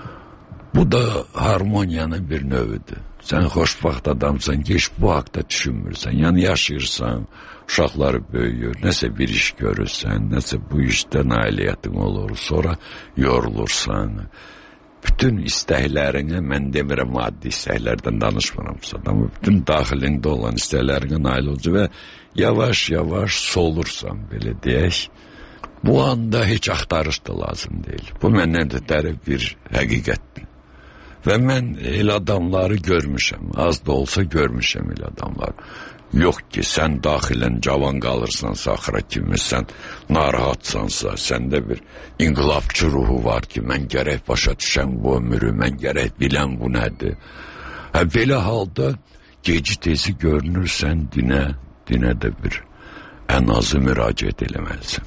Bu da harmoniyanın bir növüdür. Sən xoşbaxt adamsan ki, heç bu haqda düşünmürsən. Yəni yaşayırsan, uşaqları böyüyür, nəsə bir iş görürsən, nəsə bu işdə nailiyyətin olur, sonra yorulursan. Bütün istəklərinə, mən demirəm maddi istəklərdən danışmıramsan, amma bütün daxilində olan istəklərinə nail olacaq və yavaş-yavaş solursan, belə deyək. Bu anda heç axtarış da lazım deyil. Bu məndən də bir həqiqətdir. Və mən elə adamları görmüşəm, az da olsa görmüşəm elə adamları. Yox ki, sən daxilən cavan qalırsansa, axıra kimi sən narahatsansa, səndə bir inqilabçı ruhu var ki, mən gərək başa düşəm bu ömrü, mən gərək biləm bu nədir. Belə halda geci tezi görünürsən dinə də bir ən azı müraciət eləməlisən.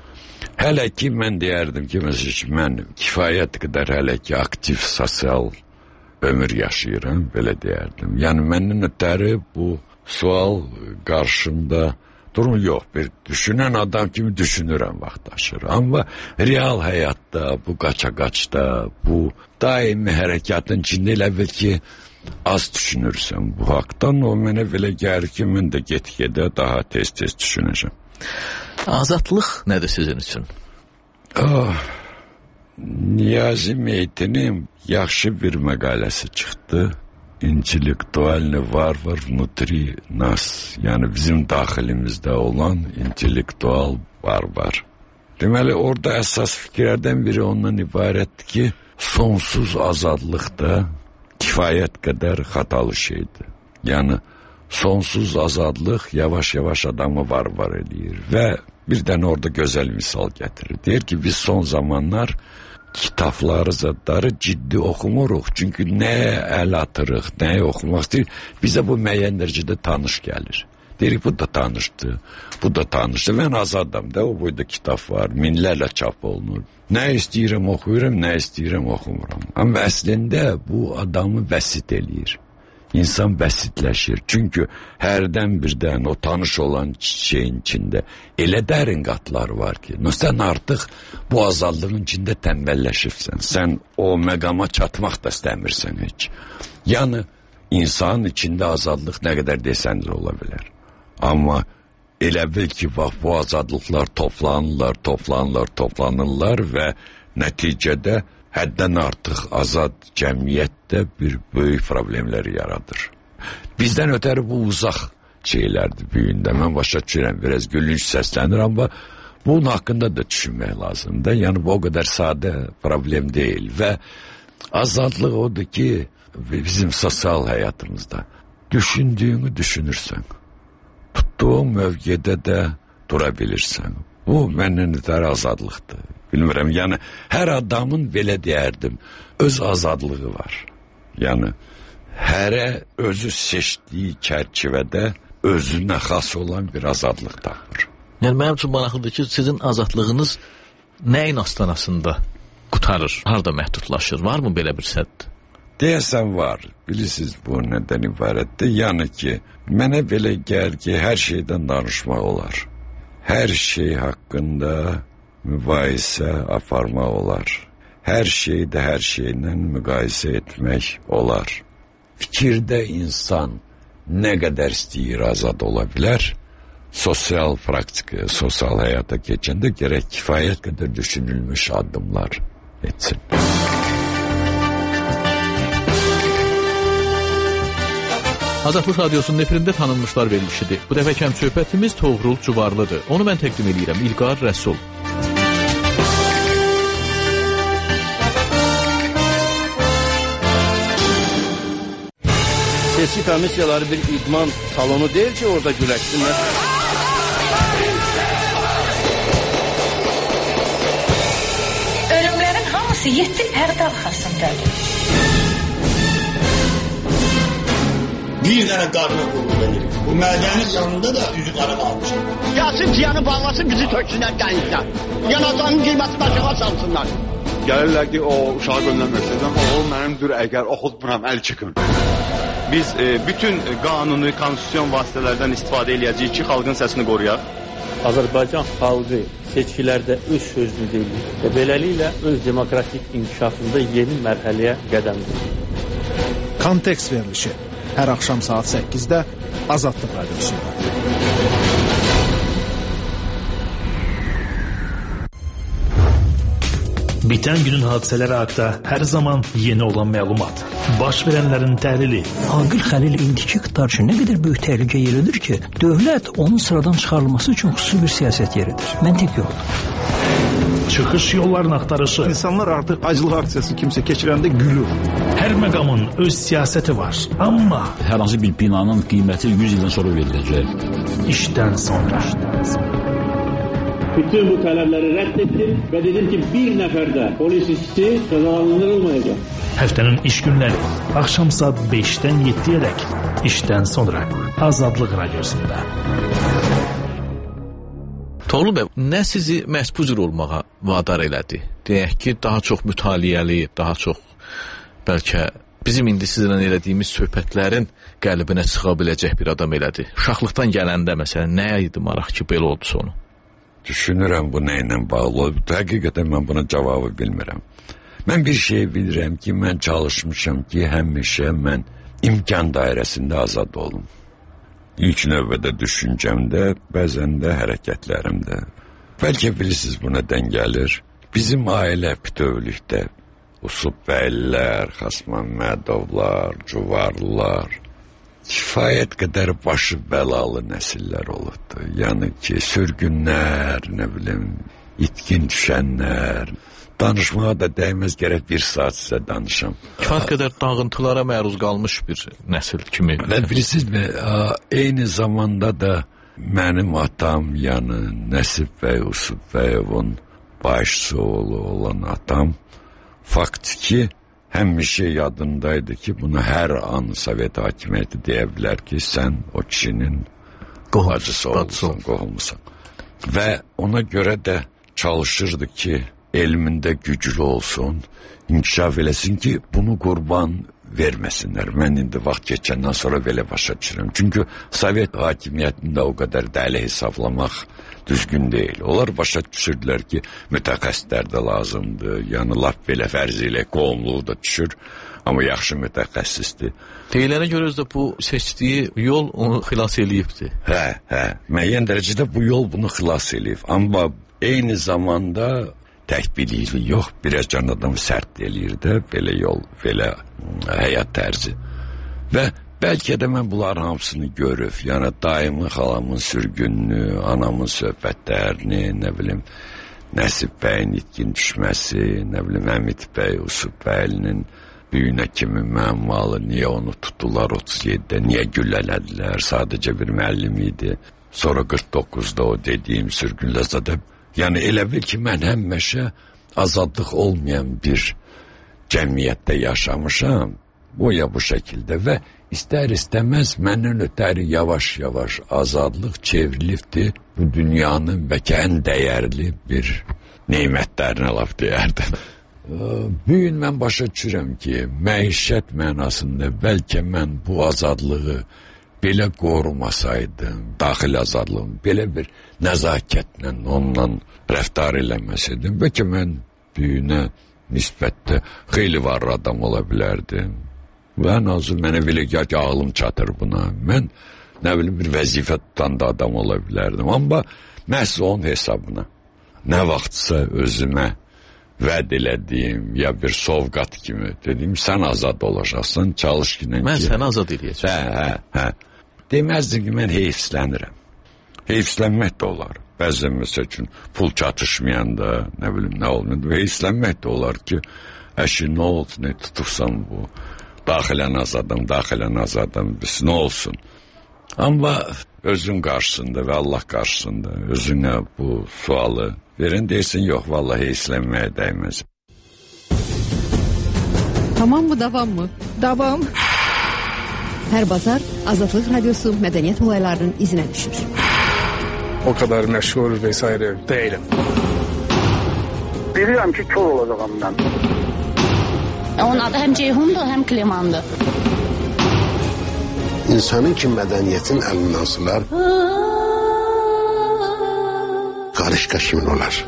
Hələ ki, mən deyərdim ki, məsələn, mən kifayət qədər hələ ki, aktiv sosial ömür yaşayıram, belə deyərdim. Yəni, məndən ötəri bu sual qarşımda durun, yox, bir düşünən adam kimi düşünürəm vaxt aşırı. Amma real həyatda, bu qaça-qaçda, bu daimi hərəkatın içində elə bil ki, az düşünürsən bu haqdan, o mənə belə gəlir ki, mən də get-gedə daha tez-tez düşünəcəm. Azadlıq nədir sizin üçün? Niyazi Meytinin yaxşı bir məqaləsi çıxdı. İntellektualni varvar внутри нас. Yəni bizim daxilimizdə olan intellektual varvar. Deməli, orada əsas fikirlərdən biri ondan ibarətdir ki, sonsuz azadlıq da kifayət qədər xatalı şeydir. Yəni, sonsuz azadlıq yavaş-yavaş adamı varvar edir və Bir dənə orada gözəl misal gətirir. Deyir ki, biz son zamanlar kitabları, zadları ciddi oxumuruq. Çünki nəyə əl atırıq, nəyə oxumaq istəyir, bizə bu müəyyən dərəcədə tanış gəlir. Deyirik, bu da tanışdır, bu da tanışdır. Mən azadam da, o boyda kitab var, minlərlə çap olunur. Nə istəyirəm oxuyuram, nə istəyirəm oxumuram. Amma əslində bu adamı bəsit eləyir. İnsan bəsitləşir. Çünki hərdən birdən o tanış olan şeyin içində elə dərin qatlar var ki, sən artıq bu azadlığın içində tənbəlləşirsən. Sən o məqama çatmaq da istəmirsən heç. Yəni, insanın içində azadlıq nə qədər desən də ola bilər. Amma elə bil ki, bax, bu azadlıqlar toplanırlar və nəticədə həddən artıq azad cəmiyyətdə bir böyük problemləri yaradır. Bizdən ötəri bu uzaq şeylərdir büyündə. Mən başa düşürəm, biraz gülünç səslənir, amma bunun haqqında da düşünmək lazımdır. Yəni, bu o qədər sadə problem deyil və azadlıq odur ki, bizim sosial həyatımızda düşündüyünü düşünürsən. Tutduğun mövqedə də dura bilirsən. Bu, məndən ötəri azadlıqdır. Bilmirəm, yəni, hər adamın belə deyərdim, öz azadlığı var. Yəni, hərə özü seçdiyi çərçivədə özünə xas olan bir azadlıq tapır. Yəni, mənim üçün maraqlıdır ki, sizin azadlığınız nəyin astanasında qutarır, harada məhdudlaşır, varmı belə bir sədd? Deyəsən var, bilirsiniz bu nədən ibarətdir? Yəni ki, mənə belə gəlir ki, hər şeydən danışmaq olar. Hər şey haqqında mübahisə aparmaq olar. Hər şeydə hər şeylə müqayisə etmək olar. Fikirdə insan nə qədər istəyir azad ola bilər, sosial praktikaya, sosial həyata keçəndə gərək kifayət qədər düşünülmüş addımlar etsin. Azadlıq Radyosu'nun efirində tanınmışlar verilişidir. Bu dəfə kəm söhbətimiz Toğrul Cuvarlıdır. Onu mən təqdim edirəm, İlqar Rəsul. Seçki komissiyaları bir idman salonu deyil ki, orada güləşsinlər. Ölümlərin hamısı 7 pərdə arxasındadır. Bir dənə qarına qulluq edirik. Bu mədənin yanında da üzü qara qalmışdır. Gəlsin ciyanı bağlasın, bizi töksünlər dənizdən. Yanacağının qiyməti aşağı salsınlar. Gəlirlər ki, o uşağı göndərmək istəyirəm, o mənimdir, əgər oxutmuram, əl çıxın. Biz bütün qanuni, konstitusyon vasitələrdən istifadə edəcəyik ki, xalqın səsini qoruyaq. Azərbaycan xalqı seçkilərdə öz sözünü deyir və beləliklə öz demokratik inkişafında yeni mərhələyə qədəm qoyur. Kontekst verilişi hər axşam saat 8-də Azadlıq Radiosunda. Bitən günün hadisələri haqqında hər zaman yeni olan məlumat, baş verənlərin təhlili. Aqil Xəlil indiki iqtidar üçün nə qədər böyük təhlükə yeridir ki, dövlət onun sıradan çıxarılması üçün xüsusi bir siyasət yeridir. Məntiq yoxdur. Çıxış yollarını axtarışı. İnsanlar artıq aclıq aksiyası kimsə keçirəndə gülür. Hər məqamın öz siyasəti var, amma hər hansı bir binanın qiyməti 100 ildən sonra veriləcək. İşdən sonra. Bütün bu tələbləri rədd etdim və dedim ki, bir nəfər də polis işçisi cəzalandırılmayacaq. Həftənin iş günləri axşam saat 5-dən 7-yədək işdən sonra Azadlıq Radiosunda. Toğrul bəy, nə sizi məhz bu cür olmağa vadar elədi? Deyək ki, daha çox mütaliəli, daha çox bəlkə bizim indi sizlə elədiyimiz söhbətlərin qəlbinə çıxa biləcək bir adam elədi. Uşaqlıqdan gələndə məsələn, nə idi maraq ki, belə oldu sonu? Düşünürəm bu nə ilə bağlı oldu. Həqiqətən mən buna cavabı bilmirəm. Mən bir şey bilirəm ki, mən çalışmışam ki, həmişə mən imkan dairəsində azad olum. İlk növbədə düşüncəmdə, bəzən də hərəkətlərimdə. Bəlkə bilirsiniz bu nədən gəlir? Bizim ailə bütövlükdə Usub bəylər, Xasməmmədovlar, Cuvarlılar kifayət qədər başı bəlalı nəsillər olubdu. Yəni ki, sürgünlər, nə bilim, itkin düşənlər. Danışmağa da dəyməz, gərək bir saat sizə danışam. Kifayət qədər dağıntılara məruz qalmış bir nəsil kimi. Və bilirsinizmi, eyni zamanda da Mənim atam, yəni Nəsib bəy Usub bəyovun başçı oğlu olan atam faktiki həmişə yadındaydı ki, bunu hər an Sovet hakimiyyəti deyə bilər ki, sən o kişinin bacısı olmuşsan, qohumusan. Və ona görə də çalışırdı ki, elmində güclü olsun, inkişaf eləsin ki, bunu qurban verməsinlər. Mən indi vaxt keçəndən sonra belə başa düşürəm. Çünki Sovet hakimiyyətində o qədər dəli hesablamaq düzgün deyil. Onlar başa düşürdülər ki, mütəxəssislər də lazımdır. Yəni, laf belə fərz ilə qohumluğu da düşür. Amma yaxşı mütəxəssisdir. Deyilənə görə də bu seçdiyi yol onu xilas eləyibdir. Hə. Müəyyən dərəcədə bu yol bunu xilas eləyib. Amma eyni zamanda tək bilikli yox, biraz can adam sərt eləyir də, belə yol, belə həyat tərzi. Və bəlkə də mən bunların hamısını görüb, yəni daimi xalamın sürgününü, anamın söhbətlərini, nə bilim, Nəsib bəyin itkin düşməsi, nə bilim, Həmid bəy, Usub bəylinin büyünə kimi müəmmalı, niyə onu tutdular 37-də, niyə güllələdilər, sadəcə bir müəllim idi. Sonra 49-da o dediyim sürgünlə zadə, yəni elə bil ki, mən həmişə azadlıq olmayan bir cəmiyyətdə yaşamışam, bu ya bu şəkildə və istər-istəməz məndən ötəri yavaş-yavaş azadlıq çevrilibdir bu dünyanın bəlkə ən dəyərli bir neymətlərinə laf deyərdim. Bu gün mən başa düşürəm ki, məişət mənasında bəlkə mən bu azadlığı belə qorumasaydım, daxil azadlığım, belə bir nəzakətlə ondan rəftar eləməsəydim, bəlkə mən büyünə nisbətdə xeyli var adam ola bilərdim. Və ən azı mənə belə gəl ki, ağlım çatır buna. Mən, nə bilim, bir vəzifə tutan da adam ola bilərdim. Amma məhz onun hesabına, nə vaxtsa özümə vəd elədiyim, ya bir sovqat kimi dediyim, sən azad olacaqsın, çalış ki, mən səni azad eləyəcəm. Hə. Deməzdim ki, mən heyfslənirəm. Heyfslənmək də olar. Bəzən məsəl üçün pul çatışmayanda, nə bilim, nə olmuyor. Heyfslənmək də olar ki, əşi, nə oldu, nə tutubsan bu, daxilən azadım, biz nə olsun. Amma özün qarşısında və Allah qarşısında özünə bu sualı verin, deyirsin, yox, vallahi heyfslənməyə dəyməz. Tamam mı, davam mı? Davam. Hər bazar Azadlıq Radiosu mədəniyyət olaylarının izinə düşür. O kadar məşhur vesaire değilim. Bilirəm ki, kör olacağım mən. Onun adı həm Ceyhundur, həm Klimandır. İnsanın ki mədəniyyətin əlindən sılar, qarışqa kimin olar?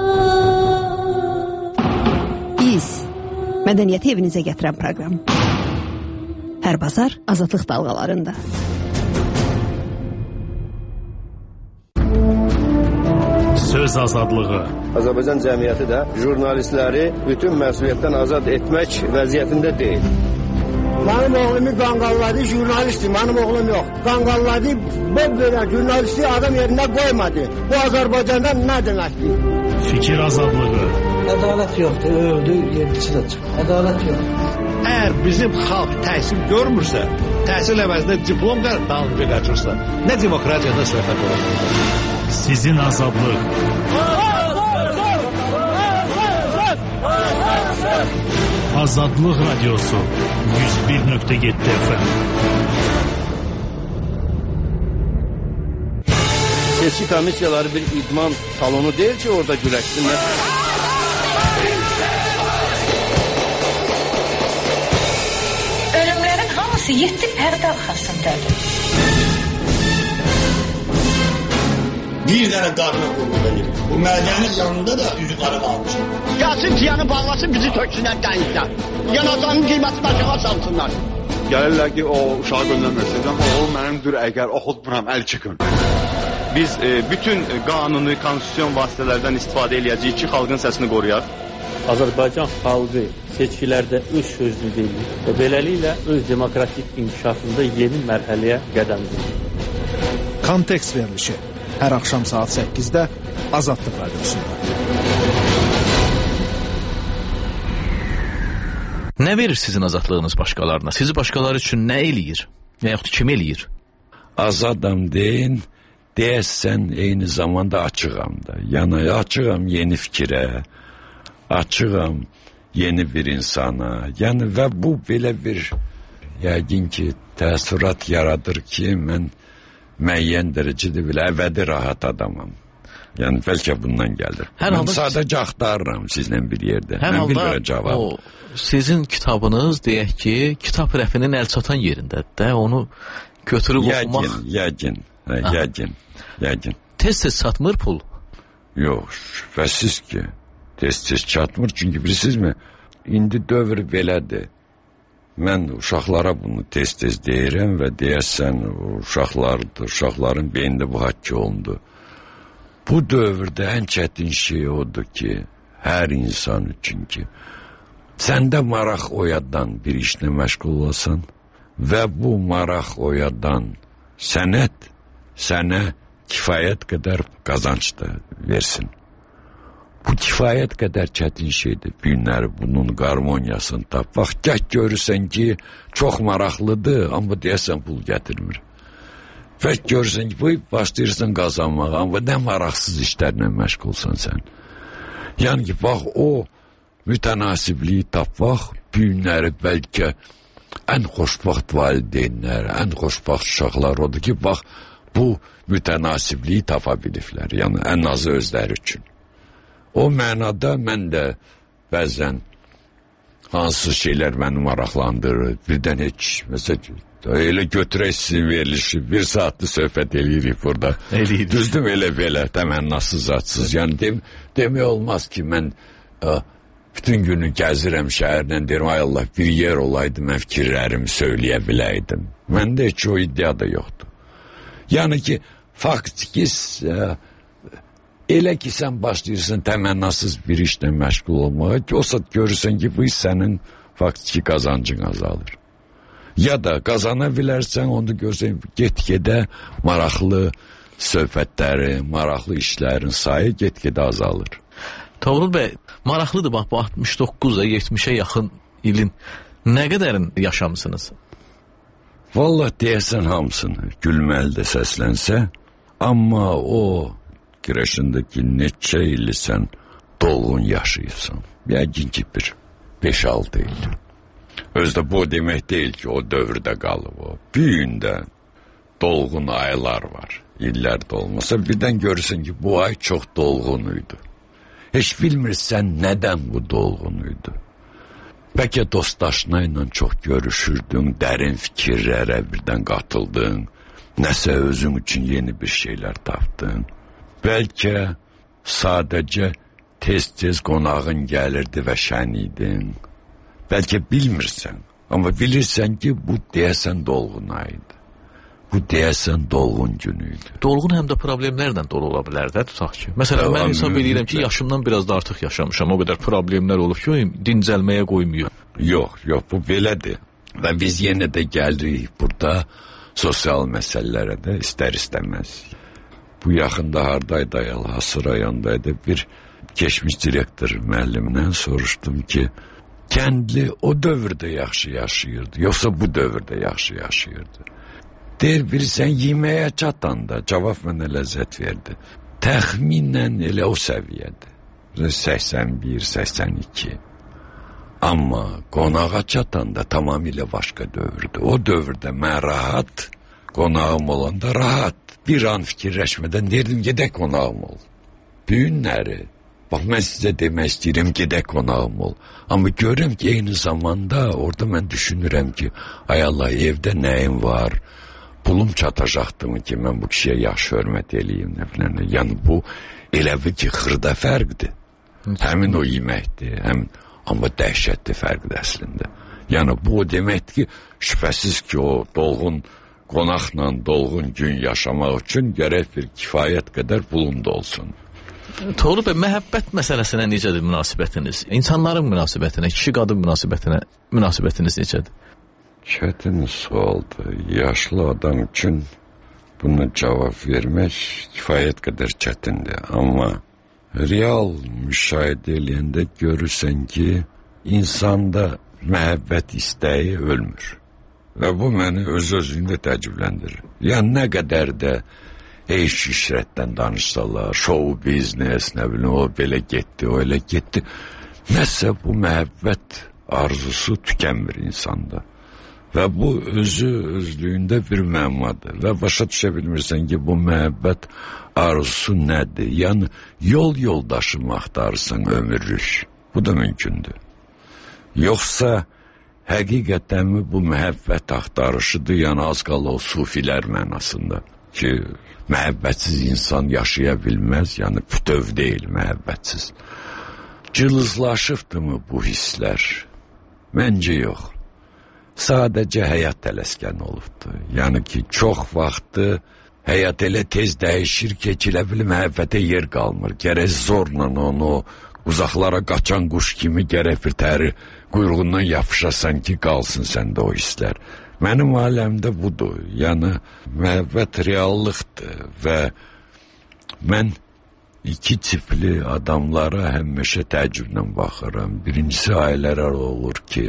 Biz mədəniyyəti evinizə gətirən proqram. Hər bazar Azadlıq dalğalarında. Söz azadlığı. Azərbaycan cəmiyyəti də jurnalistləri bütün məsuliyyətdən azad etmək vəziyyətində deyil. Mənim oğlumu qanqalladı, jurnalistdir, mənim oğlum yox. Qanqalladı, belə jurnalisti adam yerində qoymadı. Bu Azərbaycanda nə deməkdir? Fikir azadlığı. Ədalət yoxdur, öldü, yerdisi də çıxır. Ədalət yoxdur. Əgər bizim xalq təhsil görmürsə, təhsil əvəzində diplom dalınca qaçırsa, nə demokratiyadan söhbət olur? Sizin azadlıq. Azadlıq Radiosu 101.7 FM. Seçki komissiyaları bir idman salonu deyil ki, orada güləşsinlər. Ölümlərin hamısı 7 pərdə arxasındadır. Bir dənə qarına qulluq edir. Bu mədənin yanında da üzü qara qalmışdır. Gəlsin tiyanı bağlasın, bizi töksünlər dənizdən. Yanacağının qiymətini aşağı salsınlar. Gəlirlər ki, o uşağı göndərməsin. O mənimdir, əgər oxutmuram, əl çıxın. Biz bütün qanuni, konstitusiyon vasitələrdən istifadə eləyəcəyik ki, xalqın səsini qoruyaq. Azərbaycan xalqı seçkilərdə öz sözünü deyir və beləliklə öz demokratik inkişafında yeni mərhələyə qədən qoyur. Kontekst verilişi hər axşam saat 8-də Azadlıq Radiosunda. Nə verir sizin azadlığınız başqalarına? Sizi başqaları üçün nə eləyir? Və yaxud kim eləyir? Azadam deyin, deyəsən eyni zamanda açığam da. Yəni açığam yeni fikrə, açığam yeni bir insana. Yəni və bu belə bir yəqin ki təəssürat yaradır ki, mən müəyyən dərəcədə belə əbədi rahat adamam. Yəni bəlkə bundan gəlir. Mən sadəcə axtarıram sizlə bir yerdə. Mən bilmirəm cavabı. Sizin kitabınız deyək ki, kitab rəfinin əl çatan yerindədir də, onu götürüb oxumaq. Yəqin. Tez-tez çatmır pul? Yox, şübhəsiz ki, tez-tez çatmır. Çünki bilirsinizmi, indi dövr belədir. Mən uşaqlara bunu tez-tez deyirəm və deyəsən uşaqlardır, uşaqların beynində bu hakki olundu. Bu dövrdə ən çətin şey odur ki, hər insan üçün ki, səndə maraq oyadan bir işlə məşğul olasan və bu maraq oyadan sənət sənə kifayət qədər qazanc da versin. Bu kifayət qədər çətin şeydir. Günləri bunun qarmoniyasını tapmaq. Gəh görürsən ki, çox maraqlıdır, amma deyəsən pul gətirmir. Və görürsən ki, başlayırsan qazanmağa, amma nə maraqsız işlərlə məşğulsan sən. Yəni ki, bax, o mütənasibliyi tapmaq, günləri bəlkə ən xoşbaxt valideynlər, ən xoşbaxt uşaqlar odur ki, bax, bu mütənasibliyi tapa biliblər. Yəni, ən azı özləri üçün. O mənada mən də bəzən hansı şeylər məni maraqlandırır, birdən heç, məsələn, elə götürək sizin verilişi, 1 saatlı söhbət eləyirik burada. Düzdür elə belə, təmənnasız, zatsız. Yəni, demək olmaz ki, mən bütün günü gəzirəm şəhərlə, deyirəm, ay Allah, bir yer olaydı, mən fikirlərimi söyləyə biləydim. Məndə heç o iddia da yoxdur. Yəni ki, faktiki elə ki, sən başlayırsan təmənnasız bir işlə məşğul olmağa, ki, o saat görürsən ki, bu iş sənin faktiki qazancın azalır. Ya da qazana bilərsən, onu görürsən, get-gedə maraqlı söhbətləri, maraqlı işlərin sayı get-gedə azalır. Toğrul bəy, maraqlıdır, bax, bu 69-a, 70-ə yaxın ilin nə qədərin yaşamısınız? Vallahi deyəsən hamısını, gülməli də səslənsə, amma o Girəşindəki neçə ili sən dolğun yaşayırsan. Yəqin ki, bir 5-6 il. Özdə bu demək deyil ki, o dövrdə qalıb o. Büyündə dolğun aylar var. İllər də olmasa birdən görürsən ki, bu ay çox dolğun idi. Heç bilmirsən nədən bu dolğun idi. Bəlkə dostdaşına ilə çox görüşürdün, dərin fikirlərə birdən qatıldın, nəsə özün üçün yeni bir şeylər tapdın. Bəlkə sadəcə tez-tez qonağın gəlirdi və şən idin. Bəlkə bilmirsən, amma bilirsən ki, bu deyəsən dolğun aydı. Bu deyəsən dolğun günüydü. Dolğun həm də problemlərlə dolu ola bilər də, tutaq ki. Məsələn, mən hesab edirəm ki, yaşımdan biraz da artıq yaşamışam. O qədər problemlər olub ki, dincəlməyə qoymuyor. Yox, bu belədir. Və biz yenə də gəlirik burada sosial məsələlərə də istər-istəməz. Bu yaxında hardaydı, Hasır rayondaydı, bir keçmiş direktor müəllimdən soruşdum ki, kəndli o dövrdə yaxşı yaşayırdı, yoxsa bu dövrdə yaxşı yaşayırdı? Deyir, bilirsən, yeməyə çatanda cavab mənə ləzzət verdi. Təxminən elə o səviyyədir. 81, 82. Amma qonağa çatanda tamamilə başqa dövrdür. O dövrdə mən rahat, qonağım olanda rahat. Bir an fikirləşmədən deyirdim, gedək qonağım ol. Büyünləri, bax mən sizə demək istəyirəm, gedək qonağım ol. Amma görürəm ki, eyni zamanda orada mən düşünürəm ki, ay Allah, evdə nəyim var, pulum çatacaqdımı ki, mən bu kişiyə yaxşı hörmət eləyim, nə bilən. Yəni bu elə bir ki, xırda fərqdir. Həmin o yeməkdir, amma dəhşətli fərqdir əslində. Yəni bu o deməkdir ki, şübhəsiz ki, o dolğun qonaqla dolğun gün yaşamaq üçün gərək bir kifayət qədər pulun da olsun. Toğrul bəy, məhəbbət məsələsinə necədir münasibətiniz? İnsanların münasibətinə, kişi-qadın münasibətiniz necədir? Çətin sualdır. Yaşlı adam üçün buna cavab vermək kifayət qədər çətindir. Amma real müşahidə eləyəndə görürsən ki, insanda məhəbbət istəyi ölmür. Və bu məni öz-özlüyündə təəccübləndirir. Yəni nə qədər də eş işrətdən danışsalar, show biznes, nə bilim, o belə getdi, o elə getdi. Nəsə bu məhəbbət arzusu tükənmir insanda. Və bu özlüyündə bir məmadır. Və başa düşə bilmirsən ki, bu məhəbbət arzusu nədir? Yəni, yol yoldaşı mı axtarırsan ömürlük? Bu da mümkündür. Yoxsa həqiqətənmi bu məhəbbət axtarışıdır, yəni az qala o sufilər mənasında ki, məhəbbətsiz insan yaşaya bilməz, yəni bütöv deyil məhəbbətsiz. Cılızlaşıbdımı bu hisslər? Məncə yox. Sadəcə həyat tələskən olubdu. Yəni ki, çox vaxtı həyat elə tez dəyişir ki, elə bil məhəbbətə yer qalmır. Gərək zorla onu uzaqlara qaçan quş kimi gərək bir təri quyruğundan yapışasan ki, qalsın səndə o hisslər. Mənim aləmdə budur. Yəni, məhəbbət reallıqdır və mən iki tipli adamlara həmişə təəccüblə baxıram. Birincisi, ailələr olur ki,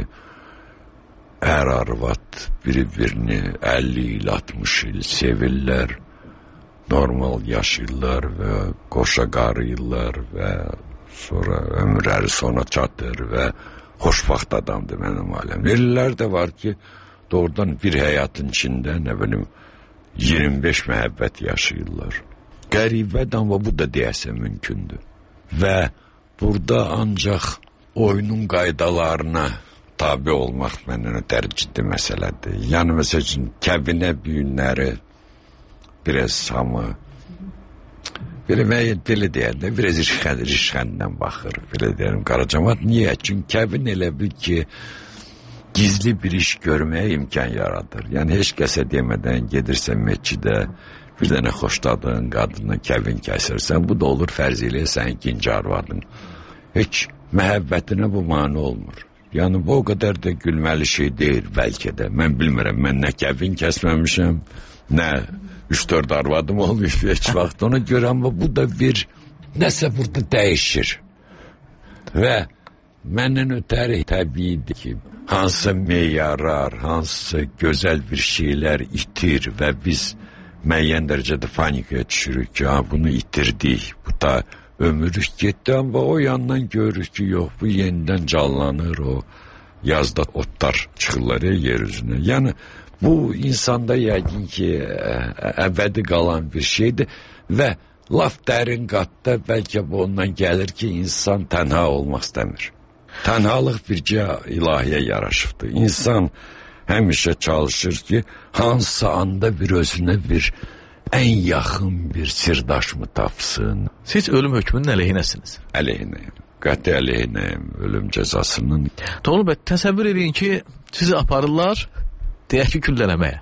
ər arvad bir-birini 50 il, 60 il sevirlər, normal yaşayırlar və qoşa qarıyırlar və sonra ömürləri sona çatır və xoşbaxt adamdır mənim aləm. Ellər də var ki, doğrudan bir həyatın içində, nə bilim, 25 məhəbbət yaşayırlar. Qəribədir, amma bu da deyəsə mümkündür. Və burada ancaq oyunun qaydalarına tabi olmaq məndən ötəri ciddi məsələdir. Yəni, məsəl üçün, kəbinə büyünləri biraz hamı belə deyəndə, biraz rişxəndən baxır, belə deyərim, Qaracamat. Niyə? Çünki kəbin elə bil ki, gizli bir iş görməyə imkan yaradır. Yəni, heç kəsə demədən gedirsən meçidə, bir dənə xoşladığın qadına kəbin kəsirsən, bu da olur fərz ilə sən ikinci arvadın. Heç məhəbbətinə bu mani olmur. Yəni, bu o qədər də gülməli şey deyil, bəlkə də. Mən bilmirəm, mən nə kəbin kəsməmişəm, nə 3-4 arvadım olmuş heç vaxt. Ona görə, amma bu da bir, nəsə burada dəyişir. Və məndən ötəri təbiidir ki, hansı meyarar, hansı gözəl bir şeylər itir və biz müəyyən dərəcədə panikaya düşürük ki, bunu itirdik, bu da ömürlük getdi, amma o yandan görürük ki, yox, bu yenidən canlanır, o yazda otlar çıxırlar yer üzünə. Yəni, bu insanda yəqin ki, əbədi qalan bir şeydir və laf dərin qatda bəlkə bu ondan gəlir ki, insan tənha olmaq istəmir. Tənhalıq bircə ilahiyə yaraşıbdır. İnsan həmişə çalışır ki, hansı anda bir özünə bir ən yaxın bir sirdaş mı tapsın. Siz ölüm hökmünün əleyhinəsiniz? Əleyhinəyim. Qəti əleyhinəyim ölüm cəzasının. Doğru bəy, təsəvvür edin ki, sizi aparırlar, deyək ki, güllələməyə.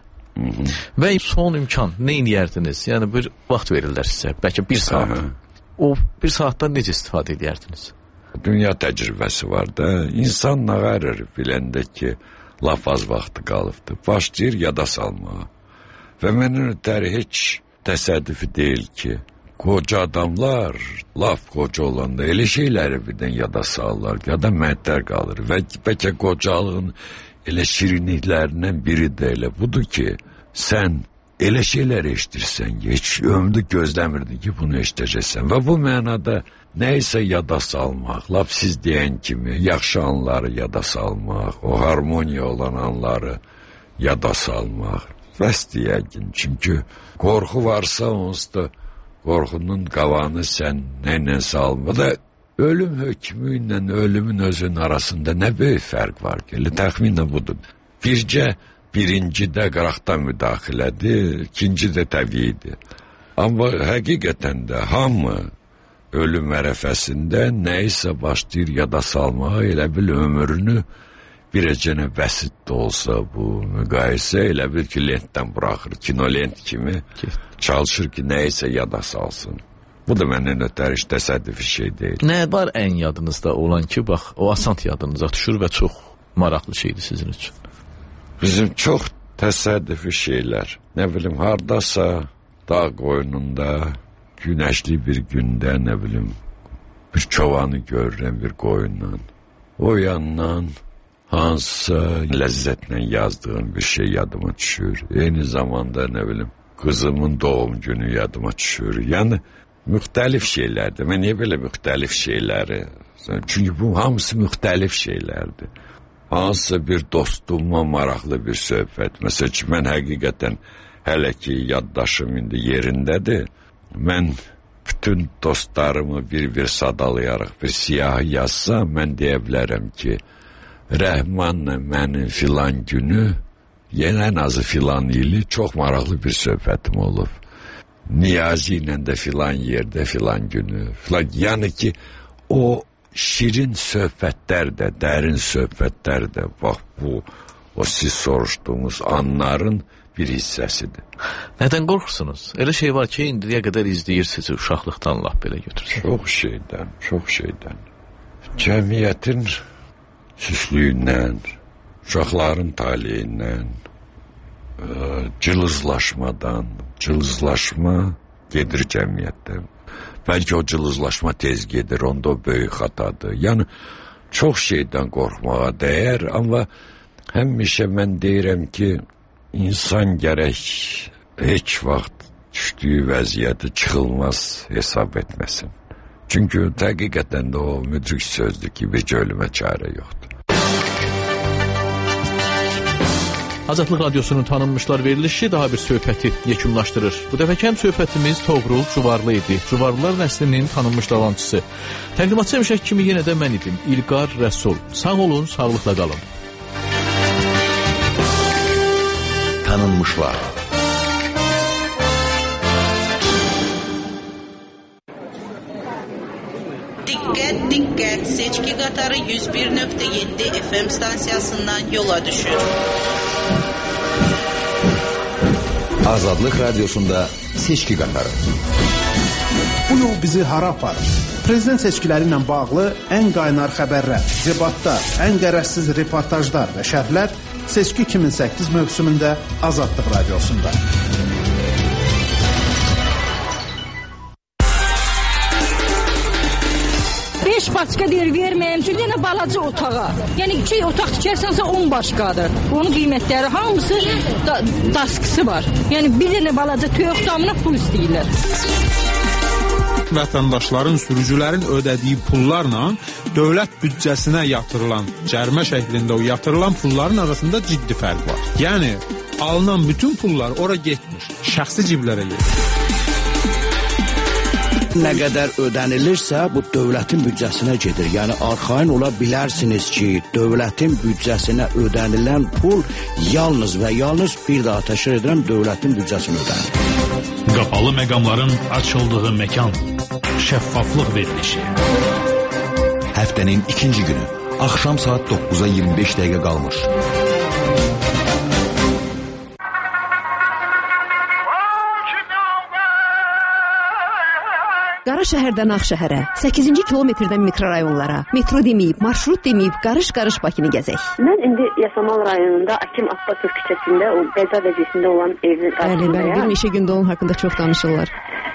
Və son imkan, nə iniyərdiniz? Yəni, bir vaxt verirlər sizə, bəlkə bir saat. O bir saatdan necə istifadə edərdiniz? Dünya təcrübəsi var da, insan nağarır biləndə ki, laf az vaxtı qalıbdır. Başlayır yada salmağa. Və məndən ötəri heç təsədüfi deyil ki, qoca adamlar, laf qoca olanda elə şeyləri birdən yada salırlar, yada məddər qalır. Və bəlkə qocalığın elə şirinliklərindən biri də elə budur ki, sən elə şeylər eşitirsən ki, heç ömrü gözləmirdin ki, bunu eşitəcəksən. Və bu mənada nəysə yada salmaq, laf siz deyən kimi, yaxşı anları yada salmaq, o harmoniya olan anları yada salmaq. Bəsdir yəqin, çünki qorxu varsa, onsuz da qorxunun qavanı sən nə salma da ölüm hökmü ilə ölümün özünün arasında nə böyük fərq var ki, elə təxminən budur. Bircə birincidə qıraqdan müdaxilədir, ikinci də təbiidir. Amma həqiqətən də hamı ölüm ərəfəsində nəyisə başlayır yada salmağa, elə bil ömrünü birəcənə bəsit də olsa bu müqayisə elə bil ki, lentdən buraxır, kinolent kimi çalışır ki, nəyisə yada salsın. Bu da məndən ötəri təsədüfi şey deyil. Nə var ən yadınızda olan ki, bax, o asant yadınıza düşür və çox maraqlı şeydir sizin üçün? Bizim çox təsədüfi şeylər. Nə bilim, hardasa dağ qoyununda, günəşli bir gündə, nə bilim, bir çovanı görürəm bir qoyundan. O yandan hansısa ləzzətlə yazdığım bir şey yadıma düşür. Eyni zamanda, nə bilim, kızımın doğum günü yadıma düşür. Yəni müxtəlif şeylərdir. Mən niyə belə müxtəlif şeyləri? Çünki bu hamısı müxtəlif şeylərdir. Hansısa bir dostumla maraqlı bir söhbət. Məsələn ki, mən həqiqətən hələ ki yaddaşım indi yerindədir. Mən bütün dostlarımı bir-bir sadalayaraq bir siyahı yazsam, mən deyə bilərəm ki, Rəhmanla mənim filan günü, yenə ən azı filan ili çox maraqlı bir söhbətim olub. Niyazi ilə də filan yerdə filan günü. Yəni ki, o şirin söhbətlər də, dərin söhbətlər də, bax bu, o siz soruşduğunuz anların bir hissəsidir. Nədən qorxursunuz? Elə şey var ki, indiyə qədər izləyirsiniz, uşaqlıqdan laf belə götürsün. Çox şeydən. Cəmiyyətin süslüyündən, uşaqların taliyindən, cılızlaşma gedir cəmiyyətdə. Bəlkə o cılızlaşma tez gedir, onda o böyük xatadır. Yəni, çox şeydən qorxmağa dəyər, amma həmişə mən deyirəm ki, insan gərək heç vaxt düşdüyü vəziyyəti çıxılmaz hesab etməsin. Çünki həqiqətən də o müdrik sözdür ki, bir ölümə çarə yoxdur. Azadlıq Radiosunun tanınmışlar verilişi daha bir söhbəti yekunlaşdırır. Bu dəfəki həm söhbətimiz Toğrul Cuvarlı idi. Cuvarlılar nəslinin tanınmış dalançısı. Təqdimatçı həmişə kimi yenə də mən idim. İlqar Rəsul. Sağ olun, sağlıqla qalın. Tanınmışlar. Diqqət, seçki qatarı 101.7 FM stansiyasından yola düşür. Azadlıq Radiosunda seçki qatarı. Bu yol bizi hara aparır? Prezident seçkiləri ilə bağlı ən qaynar xəbərlər, debatlar, ən qərəzsiz reportajlar və şərhlər Seçki 2008 mövsümündə Azadlıq Radiosunda. Beş başqa deyir, verməyəm ki, yenə balaca otağa. Yəni 2 otaq tikərsənsə 10 başqadır. Onun qiymətləri hamısı daskısı var. Yəni bir dənə balaca toyuq damına pul istəyirlər. Vətəndaşların, sürücülərin ödədiyi pullarla dövlət büdcəsinə yatırılan, cərimə şəklində o yatırılan pulların arasında ciddi fərq var. Yəni alınan bütün pullar ora getmir, şəxsi ciblərə gedir. Nə qədər ödənilirsə, bu dövlətin büdcəsinə gedir. Yəni, arxain ola bilərsiniz ki, dövlətin büdcəsinə ödənilən pul yalnız və yalnız bir daha təşkil edirəm, dövlətin büdcəsinə ödənilir. Qapalı məqamların açıldığı məkan, şəffaflıq verilişi. Həftənin ikinci günü, axşam saat 9-a 25 dəqiqə qalmış. Qara şəhərdən Ağşəhərə, 8-ci kilometrdən mikrorayonlara, metro deməyib, marşrut deməyib, qarış-qarış Bakını gəzək. Mən indi Yasamal rayonunda Akim Abbasov küçəsində, o Bəza vəzifəsində olan evin qarşısındayım. Bəli, bir neçə gündə onun haqqında çox danışırlar.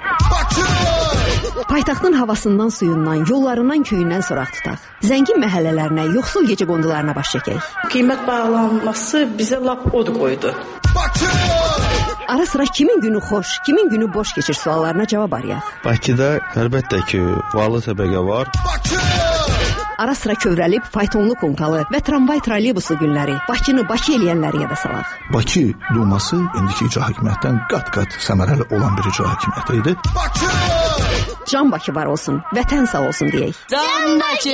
Paytaxtın havasından, suyundan, yollarından, köyündən soraq tutaq. Zəngin məhəllələrinə, yoxsul gecə qondularına baş çəkək. Qiymət bağlanması bizə lap od qoydu. Ara sıra kimin günü xoş, kimin günü boş keçir suallarına cavab arayaq. Bakıda əlbəttə ki, varlı təbəqə var. Ara sıra kövrəlib, faytonlu konkalı və tramvay trolleybusu günləri, Bakını Bakı eləyənləri yada salaq. Bakı Duması indiki icra hakimiyyətdən qat-qat səmərəli olan bir icra hakimiyyəti idi. Can Bakı var olsun, vətən sağ olsun deyək. Can Bakı!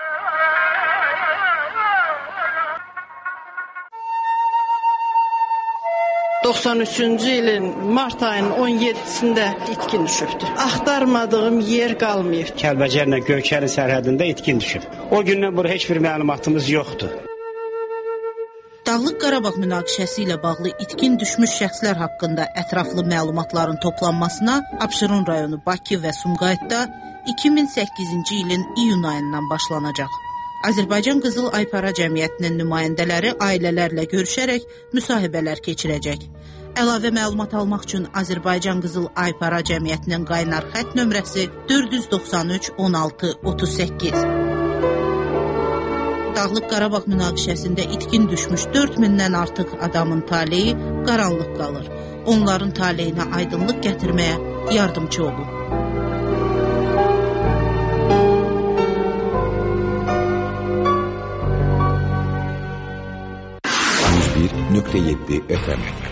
93-cü ilin mart ayının 17-sində itkin düşübdü. Axtarmadığım yer qalmayıb. Kəlbəcərlə Göyçərin sərhədində itkin düşüb. O gündən bura heç bir məlumatımız yoxdur. Dağlıq Qarabağ münaqişəsi ilə bağlı itkin düşmüş şəxslər haqqında ətraflı məlumatların toplanmasına Abşeron rayonu Bakı və Sumqayıtda 2008-ci ilin iyun ayından başlanacaq. Azərbaycan Qızıl Aypara Cəmiyyətinin nümayəndələri ailələrlə görüşərək müsahibələr keçirəcək. Əlavə məlumat almaq üçün Azərbaycan Qızıl Aypara Cəmiyyətinin qaynar xətt nömrəsi 493 16 38. Dağlıq Qarabağ münaqişəsində itkin düşmüş 4000-dən artıq adamın taleyi qaranlıq qalır. Onların taleyinə aydınlıq gətirməyə yardımcı olun. %1.7 FM